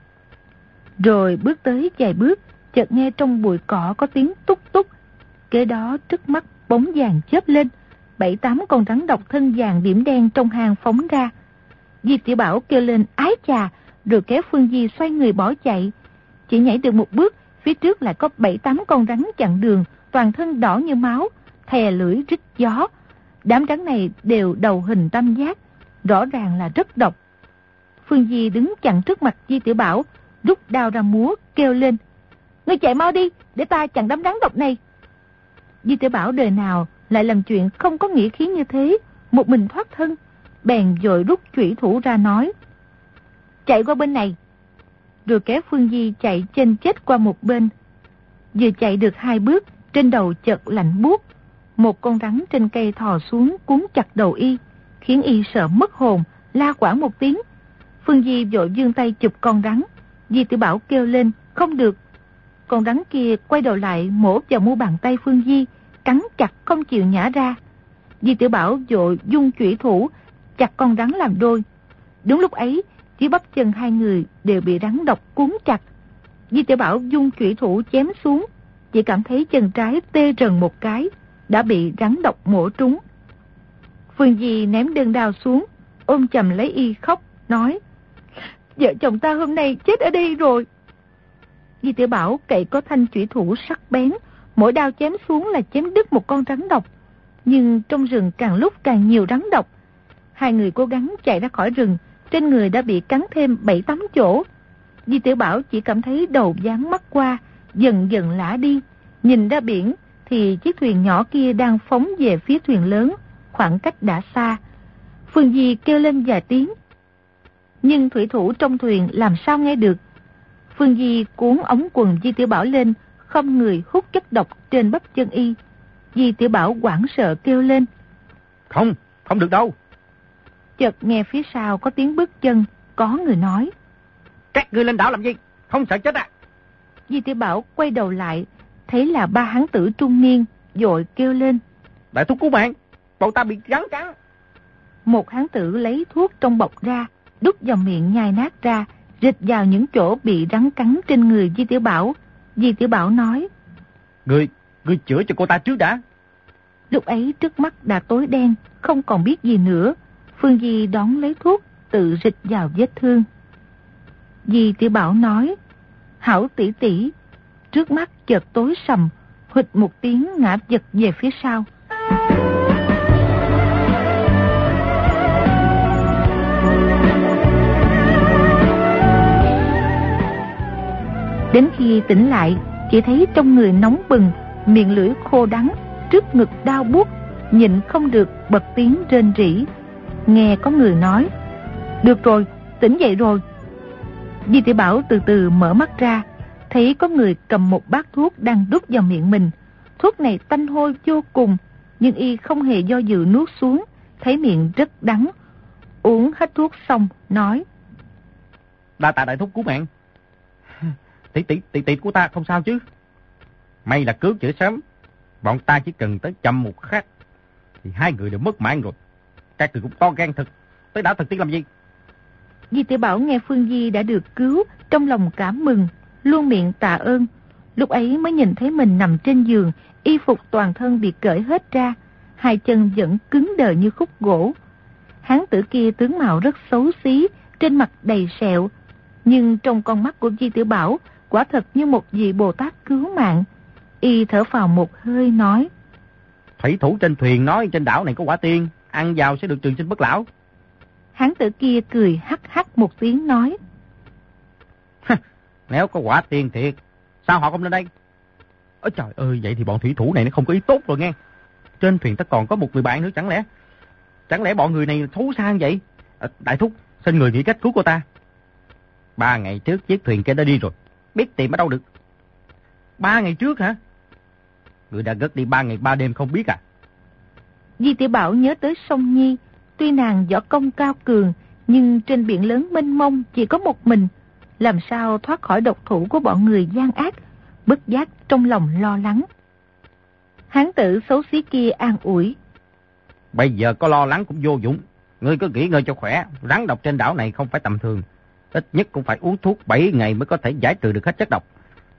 Speaker 1: Rồi bước tới vài bước, chợt nghe trong bụi cỏ có tiếng túc túc. Kế đó trước mắt bóng vàng chớp lên, bảy tám con rắn độc thân vàng điểm đen trong hang phóng ra. Di Tiểu Bảo kêu lên ái chà, rồi kéo Phương Di xoay người bỏ chạy. Chỉ nhảy được một bước, phía trước lại có bảy tám con rắn chặn đường, toàn thân đỏ như máu, thè lưỡi rít gió. Đám rắn này đều đầu hình tam giác, rõ ràng là rất độc. Phương Di đứng chặn trước mặt Di Tiểu Bảo, rút đao ra múa, kêu lên. Ngươi chạy mau đi, để ta chặn đám rắn độc này. Di Tiểu Bảo đời nào lại làm chuyện không có nghĩa khí như thế, một mình thoát thân, bèn vội rút chủy thủ ra nói. Chạy qua bên này. Rồi kéo Phương Di chạy chênh chết qua một bên. Vừa chạy được hai bước, trên đầu chợt lạnh buốt. Một con rắn trên cây thò xuống cuốn chặt đầu y, khiến y sợ mất hồn, la quảng một tiếng. Phương Di vội vươn tay chụp con rắn. Di Tiểu Bảo kêu lên, không được. Con rắn kia quay đầu lại mổ vào mu bàn tay Phương Di, cắn chặt không chịu nhả ra. Di Tiểu Bảo vội dung chủy thủ, chặt con rắn làm đôi. Đúng lúc ấy, chỉ bắp chân hai người đều bị rắn độc cuốn chặt. Di Tiểu Bảo dung chủy thủ chém xuống, chỉ cảm thấy chân trái tê rần một cái, đã bị rắn độc mổ trúng. Phương Di ném đơn đao xuống, ôm chầm lấy y khóc, nói. Vợ chồng ta hôm nay chết ở đây rồi. Di Tiểu Bảo cậy có thanh chủy thủ sắc bén, mỗi đao chém xuống là chém đứt một con rắn độc. Nhưng trong rừng càng lúc càng nhiều rắn độc. Hai người cố gắng chạy ra khỏi rừng, trên người đã bị cắn thêm bảy tám chỗ. Di Tiểu Bảo chỉ cảm thấy đầu váng mắt qua, dần dần lả đi. Nhìn ra biển thì chiếc thuyền nhỏ kia đang phóng về phía thuyền lớn, khoảng cách đã xa. Phương Di kêu lên vài tiếng, nhưng thủy thủ trong thuyền làm sao nghe được. Phương Di cuốn ống quần Di Tiểu Bảo lên, không người hút chất độc trên bắp chân y. Di Tiểu Bảo hoảng sợ kêu lên.
Speaker 2: Không, không được đâu.
Speaker 1: Chợt nghe phía sau có tiếng bước chân, có người nói.
Speaker 2: Các ngươi lên đảo làm gì? Không sợ chết à?
Speaker 1: Di Tiểu Bảo quay đầu lại, thấy là ba hán tử trung niên, vội kêu lên.
Speaker 2: Đại thúc cứu mạng, bọn ta bị rắn cắn.
Speaker 1: Một hán tử lấy thuốc trong bọc ra, đút vào miệng nhai nát ra, rịch vào những chỗ bị rắn cắn trên người Di Tiểu Bảo. Di Tiểu Bảo nói:
Speaker 2: Ngươi, ngươi chữa cho cô ta trước đã.
Speaker 1: Lúc ấy trước mắt đã tối đen, không còn biết gì nữa. Phương Di đón lấy thuốc, tự rịch vào vết thương. Di Tiểu Bảo nói: Hảo tỷ tỷ. Trước mắt chợt tối sầm, hụt một tiếng ngã giật về phía sau. Đến khi tỉnh lại, chỉ thấy trong người nóng bừng, miệng lưỡi khô đắng, trước ngực đau buốt, nhịn không được bật tiếng rên rỉ. Nghe có người nói: Được rồi, tỉnh dậy rồi. Di Tiểu Bảo từ từ mở mắt ra, thấy có người cầm một bát thuốc đang đút vào miệng mình. Thuốc này tanh hôi vô cùng, nhưng y không hề do dự nuốt xuống, thấy miệng rất đắng. Uống hết thuốc xong, nói:
Speaker 2: Đa tạ đại thúc cứu mạng. Tỷ tỷ tỷ tỷ của ta không sao chứ? May là cứu chữa sớm. Bọn ta chỉ cần tới chậm một khắc thì hai người đều mất mạng rồi. Các người cũng to gan thật, tới đã thực tiễn làm gì?
Speaker 1: Di Tiểu Bảo nghe Phương Di đã được cứu, trong lòng cảm mừng, luôn miệng tạ ơn. Lúc ấy mới nhìn thấy mình nằm trên giường, y phục toàn thân bị cởi hết ra, hai chân vẫn cứng đờ như khúc gỗ. Hán tử kia tướng mạo rất xấu xí, trên mặt đầy sẹo, nhưng trong con mắt của Di Tiểu Bảo quả thật như một vị Bồ Tát cứu mạng. Y thở phào một hơi nói:
Speaker 2: Thủy thủ trên thuyền nói trên đảo này có quả tiên, ăn vào sẽ được trường sinh bất lão.
Speaker 1: Hán tử kia cười hắc hắc một tiếng nói:
Speaker 2: Nếu có quả tiên thiệt, sao họ không lên đây? Ôi trời ơi, vậy thì bọn thủy thủ này nó không có ý tốt rồi nghe. Trên thuyền ta còn có một người bạn nữa, chẳng lẽ Chẳng lẽ bọn người này thú sang vậy? À, đại thúc, xin người nghĩ cách cứu cô ta. Ba ngày trước chiếc thuyền kia đã đi rồi, biết tìm ở đâu được. Ba ngày trước hả? Người đã gất đi ba ngày ba đêm không biết à?
Speaker 1: Di Tiểu Bảo nhớ tới Song Nhi. Tuy nàng võ công cao cường, nhưng trên biển lớn mênh mông chỉ có một mình, làm sao thoát khỏi độc thủ của bọn người gian ác. Bất giác trong lòng lo lắng. Hán tử xấu xí kia an ủi:
Speaker 2: Bây giờ có lo lắng cũng vô dụng. Ngươi cứ nghỉ ngơi cho khỏe. Rắn độc trên đảo này không phải tầm thường, ít nhất cũng phải uống thuốc bảy ngày mới có thể giải trừ được hết chất độc.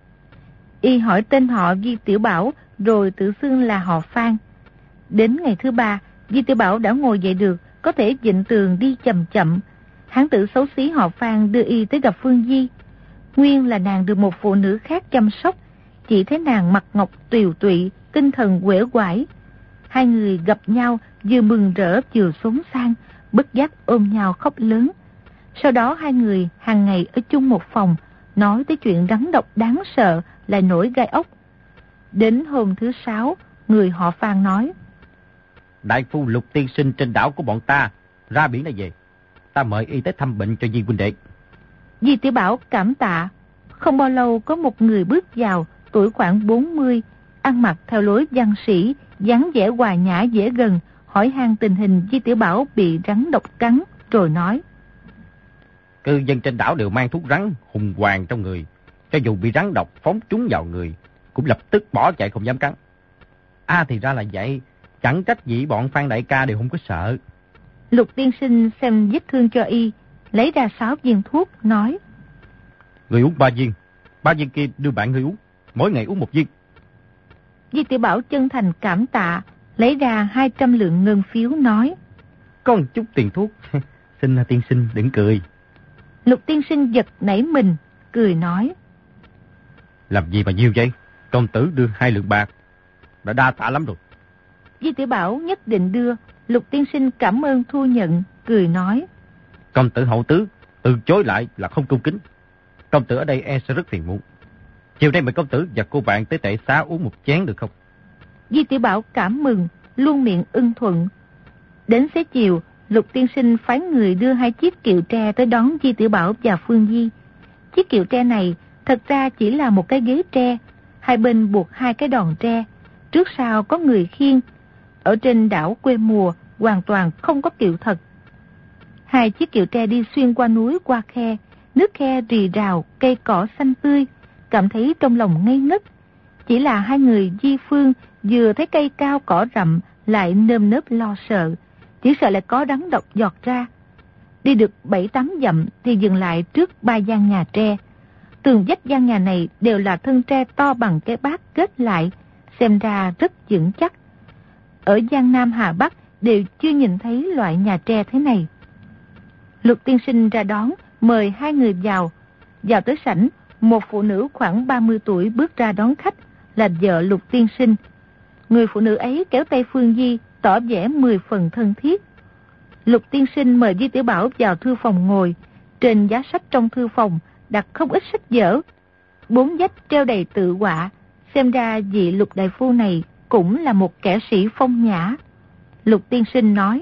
Speaker 1: Y hỏi tên họ Di Tiểu Bảo, rồi tự xưng là họ Phan. Đến ngày thứ ba, Di Tiểu Bảo đã ngồi dậy được, có thể vịn tường đi chậm chậm. Hán tử xấu xí họ Phan đưa y tới gặp Phương Di. Nguyên là nàng được một phụ nữ khác chăm sóc, chỉ thấy nàng mặt ngọc tiều tụy, tinh thần uể oải. Hai người gặp nhau, vừa mừng rỡ vừa xốn sang, bất giác ôm nhau khóc lớn. Sau đó hai người hàng ngày ở chung một phòng, nói tới chuyện rắn độc đáng sợ lại nổi gai ốc. Đến hôm thứ sáu, người họ Phan nói:
Speaker 2: Đại phu Lục tiên sinh trên đảo của bọn ta ra biển này về, ta mời y tới thăm bệnh cho Di huynh đệ.
Speaker 1: Di Tiểu Bảo cảm tạ. Không bao lâu có một người bước vào, tuổi khoảng bốn mươi, ăn mặc theo lối văn sĩ, dáng vẻ hòa nhã dễ gần, hỏi han tình hình Di Tiểu Bảo bị rắn độc cắn, rồi nói:
Speaker 2: Cư dân trên đảo đều mang thuốc rắn hùng hoàng trong người, cho dù bị rắn độc phóng trúng vào người cũng lập tức bỏ chạy không dám cắn. À thì ra là vậy, chẳng trách gì bọn Phan đại ca đều không có sợ.
Speaker 1: Lục tiên sinh xem vết thương cho y, lấy ra sáu viên thuốc, nói:
Speaker 2: Người uống ba viên, ba viên kia đưa bạn người uống, mỗi ngày uống một viên.
Speaker 1: Di Tiểu Bảo chân thành cảm tạ, lấy ra hai trăm lượng ngân phiếu, nói:
Speaker 2: Có một chút tiền thuốc, xin tiên sinh đừng cười.
Speaker 1: Lục tiên sinh giật nảy mình, cười nói:
Speaker 2: Làm gì mà nhiều vậy? Công tử đưa hai lượng bạc, đã đa tạ lắm rồi.
Speaker 1: Di Tiểu Bảo nhất định đưa. Lục tiên sinh cảm ơn thu nhận, cười nói:
Speaker 2: Công tử hậu tứ, từ chối lại là không cung kính. Công tử ở đây e sẽ rất phiền muộn. Chiều nay mời công tử và cô bạn tới tệ xá uống một chén được không?
Speaker 1: Di Tiểu Bảo cảm mừng, luôn miệng ưng thuận. Đến xế chiều, Lục tiên sinh phái người đưa hai chiếc kiệu tre tới đón Di Tiểu Bảo và Phương Di. Chiếc kiệu tre này thật ra chỉ là một cái ghế tre, hai bên buộc hai cái đòn tre, trước sau có người khiêng. Ở trên đảo quê mùa hoàn toàn không có kiệu thật. Hai chiếc kiệu tre đi xuyên qua núi, qua khe, nước khe rì rào, cây cỏ xanh tươi, cảm thấy trong lòng ngây ngất. Chỉ là hai người Di Phương vừa thấy cây cao cỏ rậm lại nơm nớp lo sợ, chỉ sợ lại có rắn độc giọt ra. Đi được bảy tám dặm thì dừng lại trước ba gian nhà tre. Tường vách gian nhà này đều là thân tre to bằng cái bát kết lại, xem ra rất vững chắc. Ở Giang Nam Hà Bắc đều chưa nhìn thấy loại nhà tre thế này. Lục tiên sinh ra đón, mời hai người vào. Vào tới sảnh, một phụ nữ khoảng ba mươi tuổi bước ra đón khách, là vợ Lục tiên sinh. Người phụ nữ ấy kéo tay Phương Di, tỏ vẻ mười phần thân thiết. Lục tiên sinh mời Di Tiểu Bảo vào thư phòng ngồi. Trên giá sách trong thư phòng đặt không ít sách vở, bốn vách treo đầy tự họa. Xem ra vị Lục đại phu này cũng là một kẻ sĩ phong nhã. Lục tiên sinh nói: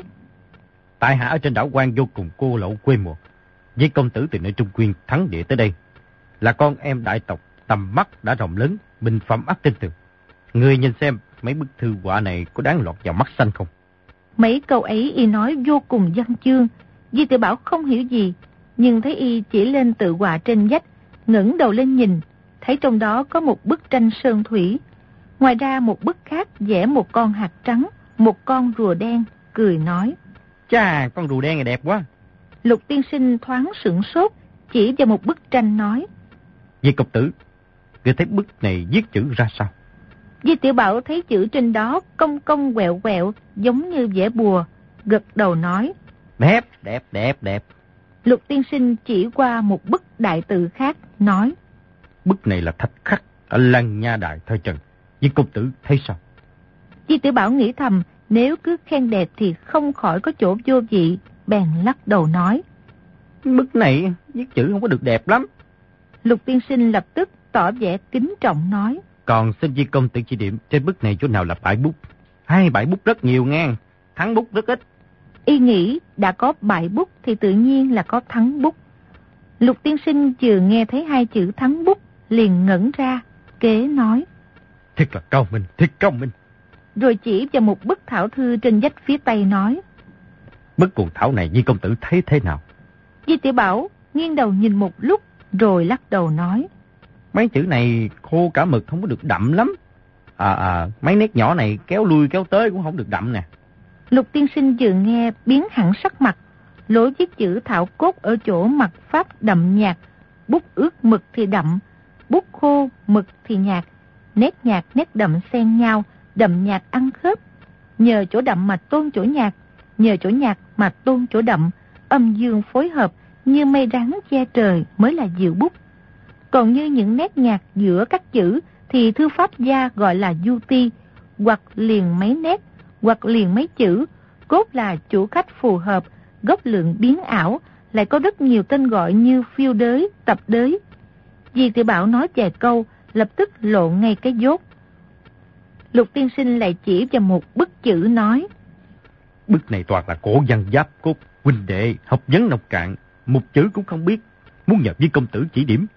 Speaker 2: tại hạ ở trên đảo Quan vô cùng cô lậu quê mùa, với công tử từ nơi Trung Nguyên thắng địa tới đây, là con em đại tộc, tầm mắt đã rộng lớn, bình phẩm ắt trên tường. Người nhìn xem mấy bức thư họa này có đáng lọt vào mắt xanh không?
Speaker 1: Mấy câu ấy y nói vô cùng văn chương. Di Tiểu Bảo không hiểu gì, nhưng thấy y chỉ lên tự họa trên vách, ngẩng đầu lên nhìn, thấy trong đó có một bức tranh sơn thủy. Ngoài ra một bức khác vẽ một con hạt trắng, một con rùa đen, cười nói:
Speaker 2: chà, con rùa đen này đẹp quá.
Speaker 1: Lục tiên sinh thoáng sửng sốt, chỉ vào một bức tranh nói:
Speaker 2: Di công tử, ngươi thấy bức này viết chữ ra sao?
Speaker 1: Di Tiểu Bảo thấy chữ trên đó cong cong quẹo quẹo, giống như vẽ bùa, gật đầu nói:
Speaker 2: Đẹp, đẹp, đẹp, đẹp.
Speaker 1: Lục tiên sinh chỉ qua một bức đại tự khác, nói:
Speaker 2: Bức này là thạch khắc ở Lăng Nha Đại thời Trần. Di công tử thấy sao?
Speaker 1: Di Tiểu Bảo nghĩ thầm, nếu cứ khen đẹp thì không khỏi có chỗ vô vị, bèn lắc đầu nói:
Speaker 2: Bức này viết chữ không có được đẹp lắm.
Speaker 1: Lục tiên sinh lập tức tỏ vẻ kính trọng nói:
Speaker 2: Còn xin Di công tử chỉ điểm trên bức này chỗ nào là bãi bút. Hai bãi bút rất nhiều ngang, thắng bút rất ít.
Speaker 1: Y nghĩ đã có bãi bút thì tự nhiên là có thắng bút. Lục tiên sinh vừa nghe thấy hai chữ thắng bút liền ngẩn ra, kế nói:
Speaker 2: Thật là cao minh, thật cao minh.
Speaker 1: Rồi chỉ vào một bức thảo thư trên vách phía tây nói:
Speaker 2: Bức cuồng thảo này Di công tử thấy thế nào?
Speaker 1: Di Tiểu Bảo nghiêng đầu nhìn một lúc rồi lắc đầu nói:
Speaker 2: Mấy chữ này khô cả mực, không có được đậm lắm. À à, mấy nét nhỏ này kéo lui kéo tới cũng không được đậm nè.
Speaker 1: Lục tiên sinh vừa nghe biến hẳn sắc mặt. Lối viết chữ thảo cốt ở chỗ mặt pháp đậm nhạt, bút ướt mực thì đậm, bút khô mực thì nhạt, nét nhạt nét đậm xen nhau, đậm nhạt ăn khớp. Nhờ chỗ đậm mà tôn chỗ nhạt, nhờ chỗ nhạt mà tôn chỗ đậm, âm dương phối hợp như mây rắn che trời mới là diệu bút. Còn như những nét nhạt giữa các chữ thì thư pháp gia gọi là du ti, hoặc liền mấy nét, hoặc liền mấy chữ, cốt là chủ khách phù hợp, gốc lượng biến ảo, lại có rất nhiều tên gọi như phiêu đới, tập đới. Di Tiểu Bảo nói vài câu, lập tức lộ ngay cái dốt. Lục tiên sinh lại chỉ vào một bức chữ nói:
Speaker 2: Bức này toàn là cổ văn giáp cốt, huynh đệ học vấn nông cạn, một chữ cũng không biết, muốn nhờ Di công tử chỉ điểm.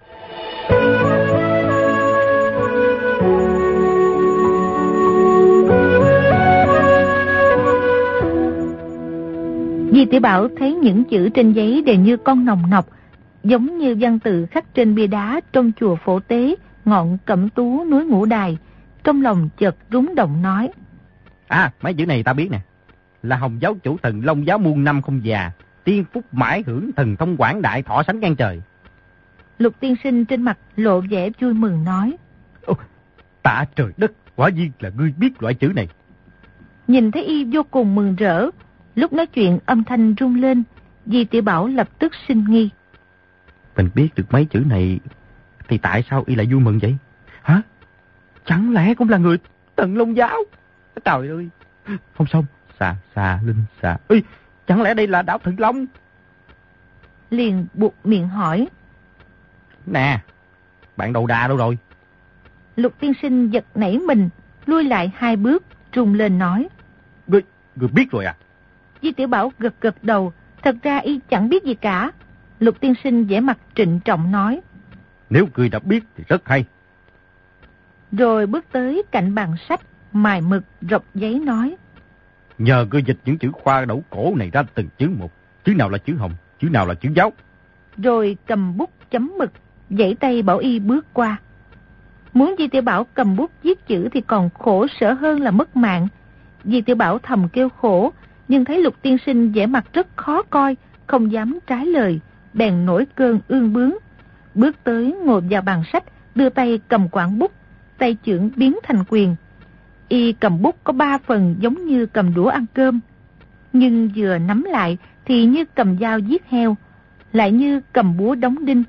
Speaker 1: Di Tiểu Bảo thấy những chữ trên giấy đều như con nòng nọc, giống như văn tự khắc trên bia đá trong chùa Phổ Tế, ngọn Cẩm Tú núi Ngũ Đài. Trong lòng chợt rúng động nói:
Speaker 2: À, mấy chữ này ta biết nè, là Hồng giáo chủ thần Long giáo muôn năm không già, tiên phúc mãi hưởng, thần thông quảng đại, thọ sánh ngang trời.
Speaker 1: Lục tiên sinh trên mặt lộ vẻ vui mừng nói:
Speaker 2: Ồ, tạ trời đất, quả nhiên là ngươi biết loại chữ này.
Speaker 1: Nhìn thấy y vô cùng mừng rỡ, lúc nói chuyện âm thanh rung lên. Di Tiểu Bảo lập tức sinh nghi:
Speaker 2: Mình biết được mấy chữ này thì tại sao y lại vui mừng vậy? Hả? Chẳng lẽ cũng là người Thần Long giáo? Trời ơi, không xong, xà xà linh xà. Ê, chẳng lẽ đây là đảo Thần Long?
Speaker 1: Liền buộc miệng hỏi:
Speaker 2: Nè, bạn đầu đà đâu rồi?
Speaker 1: Lục tiên sinh giật nảy mình, lui lại hai bước, rung lên nói:
Speaker 2: Ngươi, ngươi biết rồi à?
Speaker 1: Di Tiểu Bảo gật gật đầu, thật ra y chẳng biết gì cả. Lục tiên sinh vẻ mặt trịnh trọng nói:
Speaker 2: Nếu ngươi đã biết thì rất hay.
Speaker 1: Rồi bước tới cạnh bàn sách, mài mực rọc giấy nói:
Speaker 2: Nhờ ngươi dịch những chữ khoa đẩu cổ này ra từng chữ một, chữ nào là chữ hồng, chữ nào là chữ giáo.
Speaker 1: Rồi cầm bút chấm mực, giãy tay bảo y bước qua. Muốn Di Tiểu Bảo cầm bút viết chữ thì còn khổ sở hơn là mất mạng. Di Tiểu Bảo thầm kêu khổ, nhưng thấy Lục tiên sinh vẻ mặt rất khó coi, không dám trái lời, bèn nổi cơn ương bướng, bước tới ngồi vào bàn sách, đưa tay cầm quảng bút, tay chưởng biến thành quyền. Y cầm bút có ba phần giống như cầm đũa ăn cơm, nhưng vừa nắm lại thì như cầm dao giết heo, lại như cầm búa đóng đinh.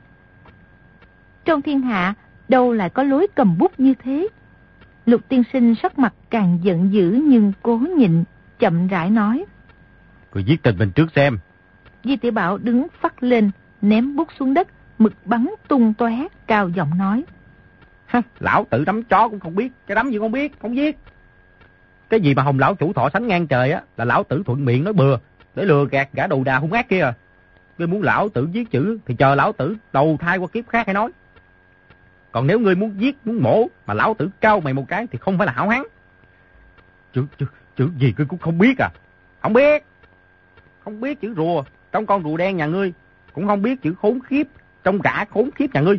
Speaker 1: Trong thiên hạ đâu lại có lối cầm bút như thế? Lục tiên sinh sắc mặt càng giận dữ nhưng cố nhịn, chậm rãi nói:
Speaker 2: Người viết tên mình trước xem.
Speaker 1: Di Tiểu Bảo đứng phắt lên, ném bút xuống đất, mực bắn tung tóe, cao giọng nói:
Speaker 2: Hả, lão tử đấm chó cũng không biết, cái đấm gì không biết, không viết. Cái gì mà Hồng lão chủ thọ sánh ngang trời á, là lão tử thuận miệng nói bừa, để lừa gạt gã đầu đà hung ác kia à. Ngươi muốn lão tử viết chữ thì chờ lão tử đầu thai qua kiếp khác hay nói. Còn nếu ngươi muốn viết, muốn mổ mà lão tử cao mày một cái thì không phải là hảo hán. Chữ, chữ, chữ gì ngươi cũng không biết à? Không biết. Không biết chữ rùa trong con rùa đen nhà ngươi, cũng không biết chữ khốn khiếp trong gã khốn khiếp nhà ngươi.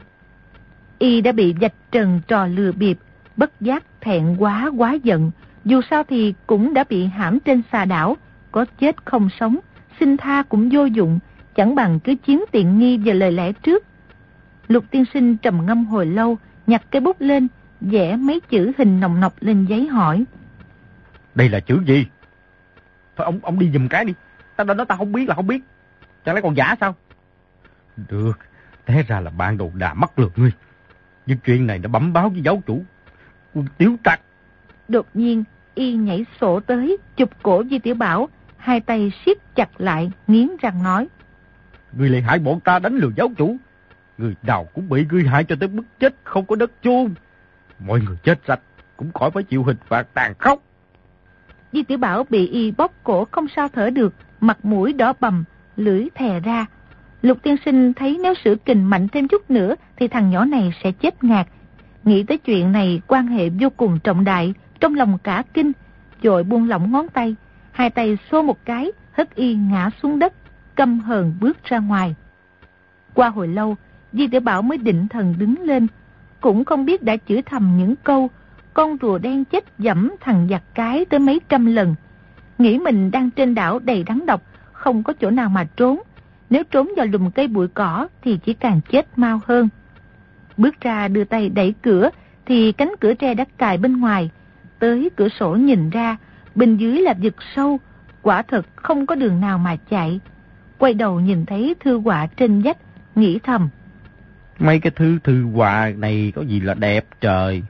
Speaker 1: Y đã bị vạch trần trò lừa bịp, bất giác thẹn quá quá giận. Dù sao thì cũng đã bị hãm trên xà đảo, có chết không sống, xin tha cũng vô dụng, chẳng bằng cứ chiếm tiện nghi về lời lẽ trước. Lục tiên sinh trầm ngâm hồi lâu, nhặt cái bút lên, vẽ mấy chữ hình nồng nọc lên giấy hỏi:
Speaker 2: Đây là chữ gì? Thôi ông ông đi giùm cái đi. Tao nói tao không biết là không biết. Chẳng lẽ còn giả sao? Được, té ra là bạn đồ đà mắc lượt ngươi. Nhưng chuyện này đã bẩm báo với giáo chủ Quân Tiếu Trạch.
Speaker 1: Đột nhiên Y nhảy sổ tới, chụp cổ Di Tiểu Bảo, hai tay siết chặt lại, nghiến răng nói:
Speaker 2: Ngươi lại hại bọn ta đánh lừa giáo chủ. Người nào cũng bị ngươi hại cho tới mức chết không có đất chôn. Mọi người chết sạch cũng khỏi phải chịu hình phạt tàn khốc.
Speaker 1: Di Tiểu Bảo bị Y bóp cổ không sao thở được, mặt mũi đỏ bầm, lưỡi thè ra. Lục tiên sinh thấy nếu sử kình mạnh thêm chút nữa thì thằng nhỏ này sẽ chết ngạt. Nghĩ tới chuyện này quan hệ vô cùng trọng đại, trong lòng cả kinh, vội buông lỏng ngón tay, hai tay xô một cái, hất Y ngã xuống đất, căm hờn bước ra ngoài. Qua hồi lâu, Di Tiểu Bảo mới định thần đứng lên, cũng không biết đã chửi thầm những câu con rùa đen chết dẫm thằng giặc cái tới mấy trăm lần. Nghĩ mình đang trên đảo đầy rắn độc, không có chỗ nào mà trốn. Nếu trốn vào lùm cây bụi cỏ thì chỉ càng chết mau hơn. Bước ra đưa tay đẩy cửa thì cánh cửa tre đã cài bên ngoài. Tới cửa sổ nhìn ra, bên dưới là vực sâu, quả thật không có đường nào mà chạy. Quay đầu nhìn thấy thư họa trên vách, nghĩ thầm:
Speaker 2: Mấy cái thư thư họa này có gì là đẹp trời.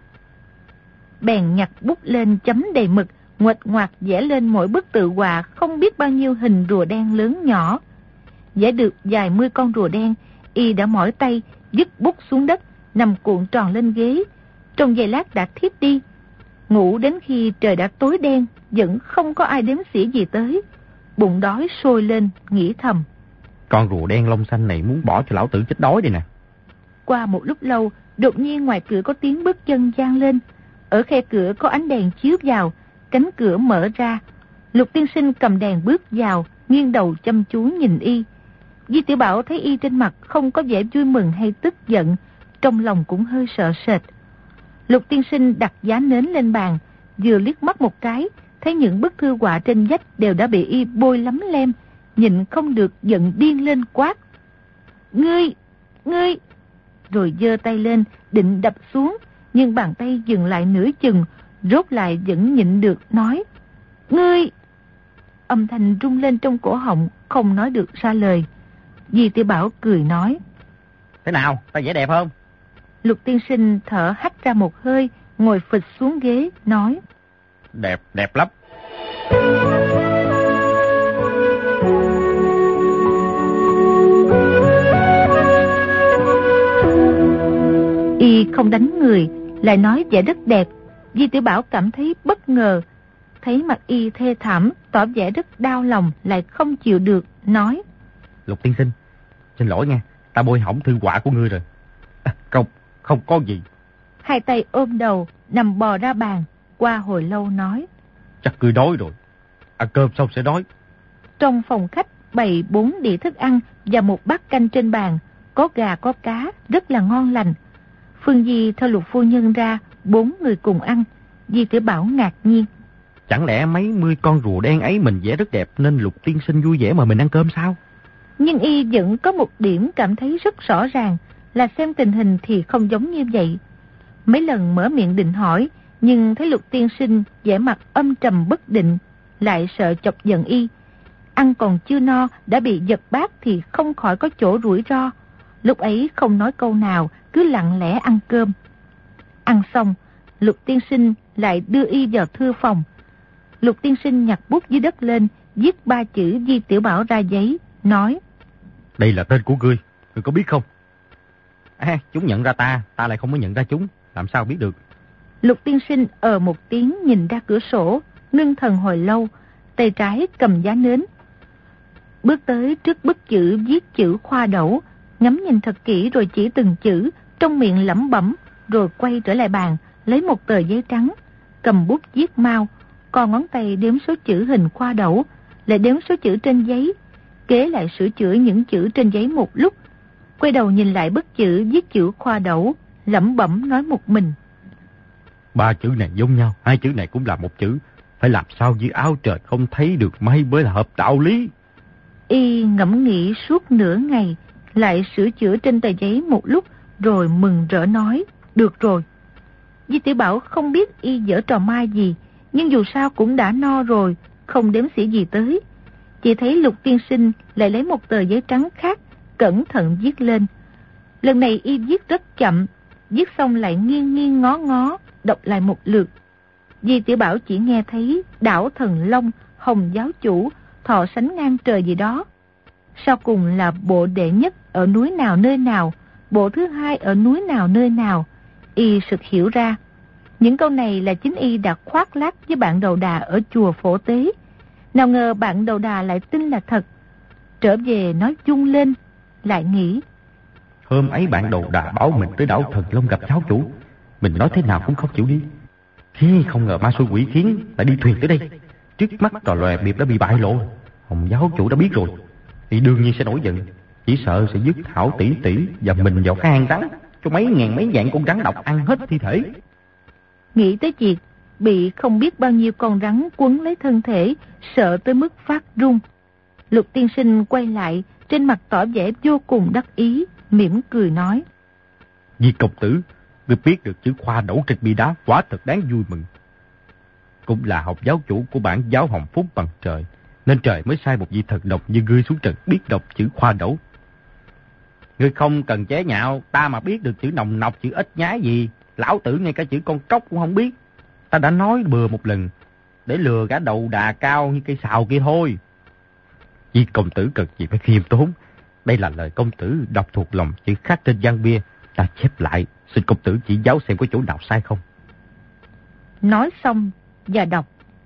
Speaker 1: Bèn nhặt bút lên chấm đầy mực, nguệch ngoạc vẽ lên mỗi bức tự họa không biết bao nhiêu hình rùa đen lớn nhỏ. Vẽ được vài mươi con rùa đen, Y đã mỏi tay, dứt bút xuống đất, nằm cuộn tròn lên ghế. Trong giây lát đã thiếp đi. Ngủ đến khi trời đã tối đen, vẫn không có ai đếm xỉa gì tới. Bụng đói sôi lên, nghĩ thầm:
Speaker 2: Con rùa đen lông xanh này muốn bỏ cho lão tử chết đói đây nè.
Speaker 1: Qua một lúc lâu, đột nhiên ngoài cửa có tiếng bước chân vang lên. Ở khe cửa có ánh đèn chiếu vào, cánh cửa mở ra. Lục tiên sinh cầm đèn bước vào, nghiêng đầu chăm chú nhìn Y. Di Tiểu Bảo thấy Y trên mặt không có vẻ vui mừng hay tức giận, trong lòng cũng hơi sợ sệt. Lục tiên sinh đặt giá nến lên bàn, vừa liếc mắt một cái, thấy những bức thư họa trên vách đều đã bị Y bôi lấm lem, nhịn không được giận điên lên quát: Ngươi, ngươi! Rồi giơ tay lên, định đập xuống, nhưng bàn tay dừng lại nửa chừng, rốt lại vẫn nhịn được nói: Ngươi! Âm thanh rung lên trong cổ họng, không nói được ra lời. Di Tiểu Bảo cười nói:
Speaker 2: Thế nào, ta vẽ đẹp không?
Speaker 1: Lục tiên sinh thở hắt ra một hơi, ngồi phịch xuống ghế, nói:
Speaker 2: Đẹp, đẹp lắm.
Speaker 1: Y không đánh người, lại nói vẽ rất đẹp. Di Tiểu Bảo cảm thấy bất ngờ, thấy mặt Y thê thảm, tỏ vẻ rất đau lòng, lại không chịu được, nói:
Speaker 2: Lục tiên sinh, xin lỗi nha, ta bôi hỏng thư họa của ngươi rồi. À, không, không có gì.
Speaker 1: Hai tay ôm đầu, nằm bò ra bàn. Qua hồi lâu nói:
Speaker 2: Chắc ngươi đói rồi, ăn cơm xong sẽ đói.
Speaker 1: Trong phòng khách bày bốn đĩa thức ăn và một bát canh trên bàn, có gà có cá, rất là ngon lành. Phương Di theo Lục phu nhân ra, bốn người cùng ăn. Di Tiểu Bảo ngạc nhiên:
Speaker 2: Chẳng lẽ mấy mươi con rùa đen ấy mình vẽ rất đẹp nên Lục tiên sinh vui vẻ mà mình ăn cơm sao?
Speaker 1: Nhưng y vẫn có một điểm cảm thấy rất rõ ràng, là xem tình hình thì không giống như vậy. Mấy lần mở miệng định hỏi, nhưng thấy Lục tiên sinh vẻ mặt âm trầm bất định, lại sợ chọc giận y. Ăn còn chưa no đã bị giật bát thì không khỏi có chỗ rủi ro. Lúc ấy không nói câu nào, cứ lặng lẽ ăn cơm. Ăn xong, Lục tiên sinh lại đưa y vào thư phòng. Lục tiên sinh nhặt bút dưới đất lên, viết ba chữ Di Tiểu Bảo ra giấy, nói:
Speaker 2: Đây là tên của ngươi, ngươi có biết không? À, chúng nhận ra ta, ta lại không có nhận ra chúng, làm sao biết được?
Speaker 1: Lục tiên sinh ờ một tiếng nhìn ra cửa sổ, ngưng thần hồi lâu, tay trái cầm giá nến. Bước tới trước bức chữ viết chữ khoa đẩu, ngắm nhìn thật kỹ rồi chỉ từng chữ, trong miệng lẩm bẩm, rồi quay trở lại bàn, lấy một tờ giấy trắng, cầm bút viết mau, còn ngón tay đếm số chữ hình khoa đẩu, lại đếm số chữ trên giấy, kế lại sửa chữa những chữ trên giấy một lúc, quay đầu nhìn lại bức chữ viết chữ khoa đẩu, lẩm bẩm nói một mình:
Speaker 2: Ba chữ này giống nhau, hai chữ này cũng là một chữ, phải làm sao dưới áo trời không thấy được mây mới là hợp đạo lý.
Speaker 1: Y ngẫm nghĩ suốt nửa ngày, lại sửa chữa trên tờ giấy một lúc, rồi mừng rỡ nói: Được rồi. Di Tiểu Bảo không biết y giở trò ma gì, nhưng dù sao cũng đã no rồi, không đếm xỉa gì tới. Chỉ thấy Lục tiên sinh lại lấy một tờ giấy trắng khác, cẩn thận viết lên. Lần này y viết rất chậm, viết xong lại nghiêng nghiêng ngó ngó, đọc lại một lượt. Di Tiểu Bảo chỉ nghe thấy đảo thần long, hồng giáo chủ, thọ sánh ngang trời gì đó. Sau cùng là bộ đệ nhất ở núi nào nơi nào, bộ thứ hai ở núi nào nơi nào. Y sực hiểu ra, những câu này là chính y đã khoác lác với bạn đầu đà ở chùa Phổ Tế. Nào ngờ bạn đầu đà lại tin là thật. Trở về nói chung lên, lại nghĩ:
Speaker 2: Hôm ấy bạn đầu đà bảo mình tới đảo Thần Long gặp giáo chủ, mình nói thế nào cũng không chịu đi. Thế không ngờ ma xui quỷ khiến lại đi thuyền tới đây. Trước mắt trò lòe biệp đã bị bại lộ, hồng giáo chủ đã biết rồi thì đương nhiên sẽ nổi giận, chỉ sợ sẽ dứt Thảo tỷ tỷ và mình vào hang rắn, cho mấy ngàn mấy vạn con rắn độc ăn hết thi thể.
Speaker 1: Nghĩ tới việc bị không biết bao nhiêu con rắn quấn lấy thân thể, sợ tới mức phát run, Lục tiên sinh quay lại, trên mặt tỏ vẻ vô cùng đắc ý, mỉm cười nói:
Speaker 2: Di công tử, ngươi biết được chữ khoa đẩu trên bia đá quả thật đáng vui mừng. Cũng là học giáo chủ của bản giáo Hồng Phúc bằng trời, nên trời mới sai một vị thần độc như ngươi xuống trần biết đọc chữ khoa đẩu. Ngươi không cần chế nhạo, ta mà biết được chữ nồng nọc, chữ ít nhái gì, lão tử ngay cả chữ con tróc cũng không biết. Ta đã nói bừa một lần, để lừa cả đầu đà cao như cây sào kia thôi. Vì công tử cần gì phải khiêm tốn. Đây là lời công tử đọc thuộc lòng chữ khắc trên văn bia, ta chép lại, xin công tử chỉ giáo xem có chỗ nào sai không.
Speaker 1: Nói xong và đọc: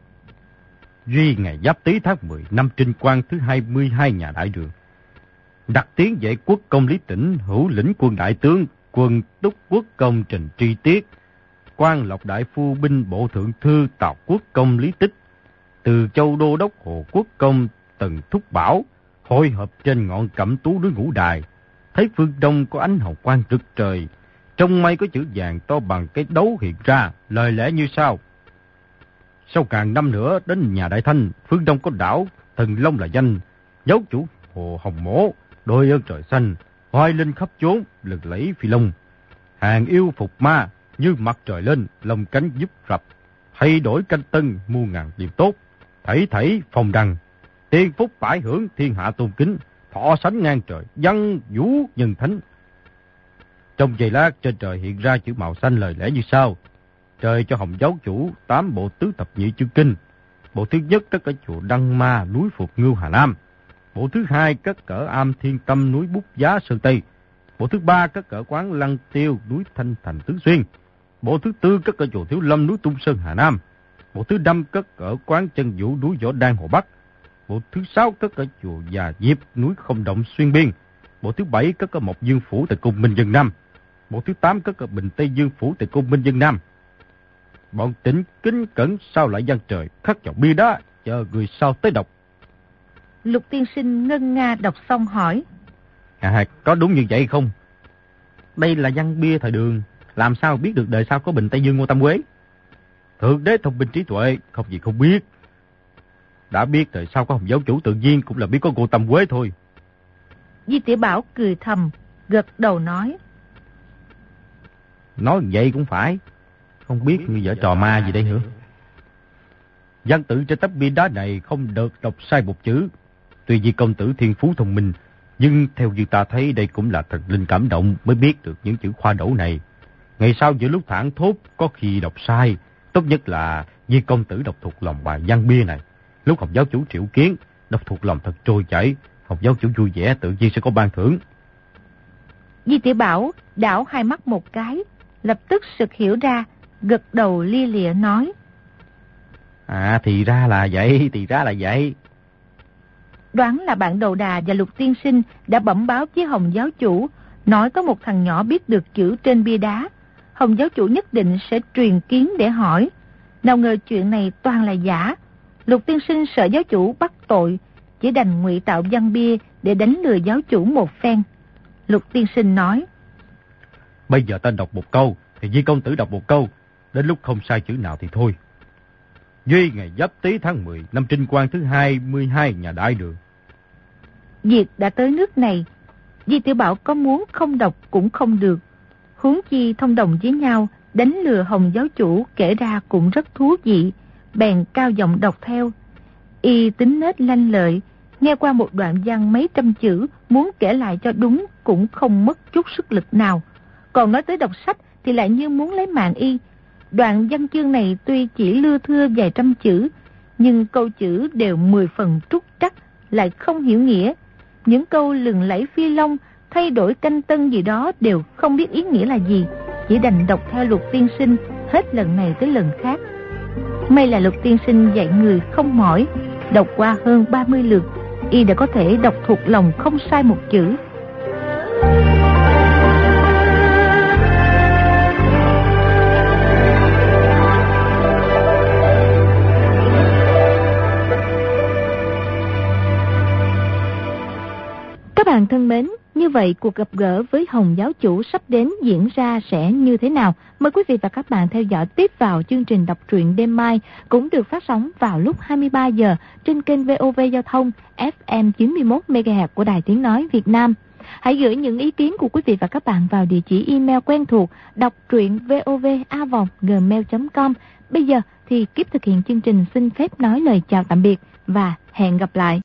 Speaker 2: Duy ngày Giáp Tý tháng mười năm Trinh Quang thứ hai mươi hai nhà đại đường, đặt tiến vệ quốc công Lý Tĩnh, hữu lĩnh quân đại tướng, quân túc quốc công Trình Tri Tiết, quan lộc đại phu binh bộ thượng thư Tào quốc công Lý Tích, từ châu đô đốc Hồ quốc công Tần Thúc Bảo, hội hợp trên ngọn Cẩm Tú núi Ngũ Đài, thấy phương đông có ánh hào quang rực trời, trong mây có chữ vàng to bằng cái đấu hiện ra, lời lẽ như sau: Sau càng năm nữa đến nhà Đại Thanh, phương đông có đảo Thần Long là danh, giáo chủ Hồ Hồng Mỗ, đôi ơn trời xanh, hoài linh khắp chốn, lực lẫy phi long, hàng yêu phục ma, như mặt trời lên, lông cánh giúp rập, thay đổi canh tân, muôn ngàn điểm tốt, thảy thảy phòng đằng, tiên phúc bãi hưởng, thiên hạ tôn kính, thọ sánh ngang trời, văn vũ nhân thánh. Trong giây lát trên trời hiện ra chữ màu xanh, lời lẽ như sau: Trời cho Hồng giáo chủ tám bộ tứ thập nhị chương kinh. Bộ thứ nhất cất ở chùa Đăng Ma, núi Phục Ngưu, Hà Nam. Bộ thứ hai cất ở Am Thiên Tâm, núi Bút Giá, Sơn Tây. Bộ thứ ba cất ở quán Lăng Tiêu, núi Thanh Thành, Tứ Xuyên. Bộ thứ tư cất ở chùa Thiếu Lâm, núi Tung Sơn, Hà Nam. Bộ thứ năm cất ở quán Chân Vũ, núi Võ Đan, Hồ Bắc. Bộ thứ sáu cất ở chùa Già Diệp, núi Không Động, Xuyên Biên. Bộ thứ bảy cất ở Mộc Dương Phủ, tại Cung Minh Dân Nam. Bộ thứ tám cất ở Bình Tây Dương Phủ, tại Cung Minh Dân Nam. Bọn Tĩnh kính cẩn sao lại văn trời khắc vào bia đá, chờ người sau tới đọc.
Speaker 1: Lục tiên sinh ngân nga đọc xong hỏi:
Speaker 2: À, có đúng như vậy không? Đây là văn bia thời Đường, làm sao biết được đời sau có Bình Tây Dương Ngô Tam Quế? Thượng đế thông minh trí tuệ, không gì không biết. Đã biết đời sau có Hồng giáo chủ tự nhiên cũng là biết có Ngô Tam Quế thôi.
Speaker 1: Di Tiểu Bảo cười thầm, gật đầu nói.
Speaker 2: Nói vậy cũng phải. Không biết như vợ trò ma gì đây nữa. Văn tự trên tấm bia đá này không được đọc sai một chữ. Tuy vì công tử thiên phú thông minh, nhưng theo như ta thấy đây cũng là thần linh cảm động mới biết được những chữ khoa đổ này. Ngày sau giữa lúc thảng thốt có khi đọc sai. Tốt nhất là vì công tử đọc thuộc lòng bài văn bia này. Lúc học giáo chủ triệu kiến, đọc thuộc lòng thật trôi chảy. Học giáo chủ vui vẻ tự nhiên sẽ có ban thưởng.
Speaker 1: Di Tiểu Bảo đảo hai mắt một cái, lập tức sực hiểu ra, gật đầu lia lịa nói.
Speaker 2: À thì ra là vậy, thì ra là vậy.
Speaker 1: Đoán là bạn Đầu Đà và Lục Tiên Sinh đã bẩm báo với Hồng giáo chủ, nói có một thằng nhỏ biết được chữ trên bia đá. Hồng giáo chủ nhất định sẽ truyền kiến để hỏi. Nào ngờ chuyện này toàn là giả. Lục Tiên Sinh sợ giáo chủ bắt tội, chỉ đành ngụy tạo văn bia để đánh lừa giáo chủ một phen. Lục Tiên Sinh nói.
Speaker 2: Bây giờ ta đọc một câu, thì Di công tử đọc một câu. Đến lúc không sai chữ nào thì thôi. Duy ngày Giáp Tý tháng mười năm Trinh Quang thứ hai mươi hai nhà Đại Đường.
Speaker 1: Việc đã tới nước này, Di Tiểu Bảo có muốn không đọc cũng không được. Huống chi thông đồng với nhau, đánh lừa Hồng giáo chủ kể ra cũng rất thú vị. Bèn cao giọng đọc theo. Y tính nết lanh lợi, nghe qua một đoạn văn mấy trăm chữ, muốn kể lại cho đúng cũng không mất chút sức lực nào. Còn nói tới đọc sách thì lại như muốn lấy mạng y. Đoạn văn chương này tuy chỉ lưa thưa vài trăm chữ, nhưng câu chữ đều mười phần trúc trắc, lại không hiểu nghĩa. Những câu lừng lẫy phi long, thay đổi canh tân gì đó đều không biết ý nghĩa là gì, chỉ đành đọc theo Lục Tiên Sinh hết lần này tới lần khác. May là Lục Tiên Sinh dạy người không mỏi, đọc qua hơn ba mươi lượt, y đã có thể đọc thuộc lòng không sai một chữ. Các bạn thân mến, như vậy cuộc gặp gỡ với Hồng giáo chủ sắp đến diễn ra sẽ như thế nào? Mời quý vị và các bạn theo dõi tiếp vào chương trình đọc truyện đêm mai, cũng được phát sóng vào lúc hai mươi ba giờ trên kênh vê o vê Giao thông ép em chín mươi mốt mê ga héc của Đài Tiếng Nói Việt Nam. Hãy gửi những ý kiến của quý vị và các bạn vào địa chỉ email quen thuộc đọc truyện vov a vòng gmail chấm com. Bây giờ thì Kiếp thực hiện chương trình xin phép nói lời chào tạm biệt và hẹn gặp lại.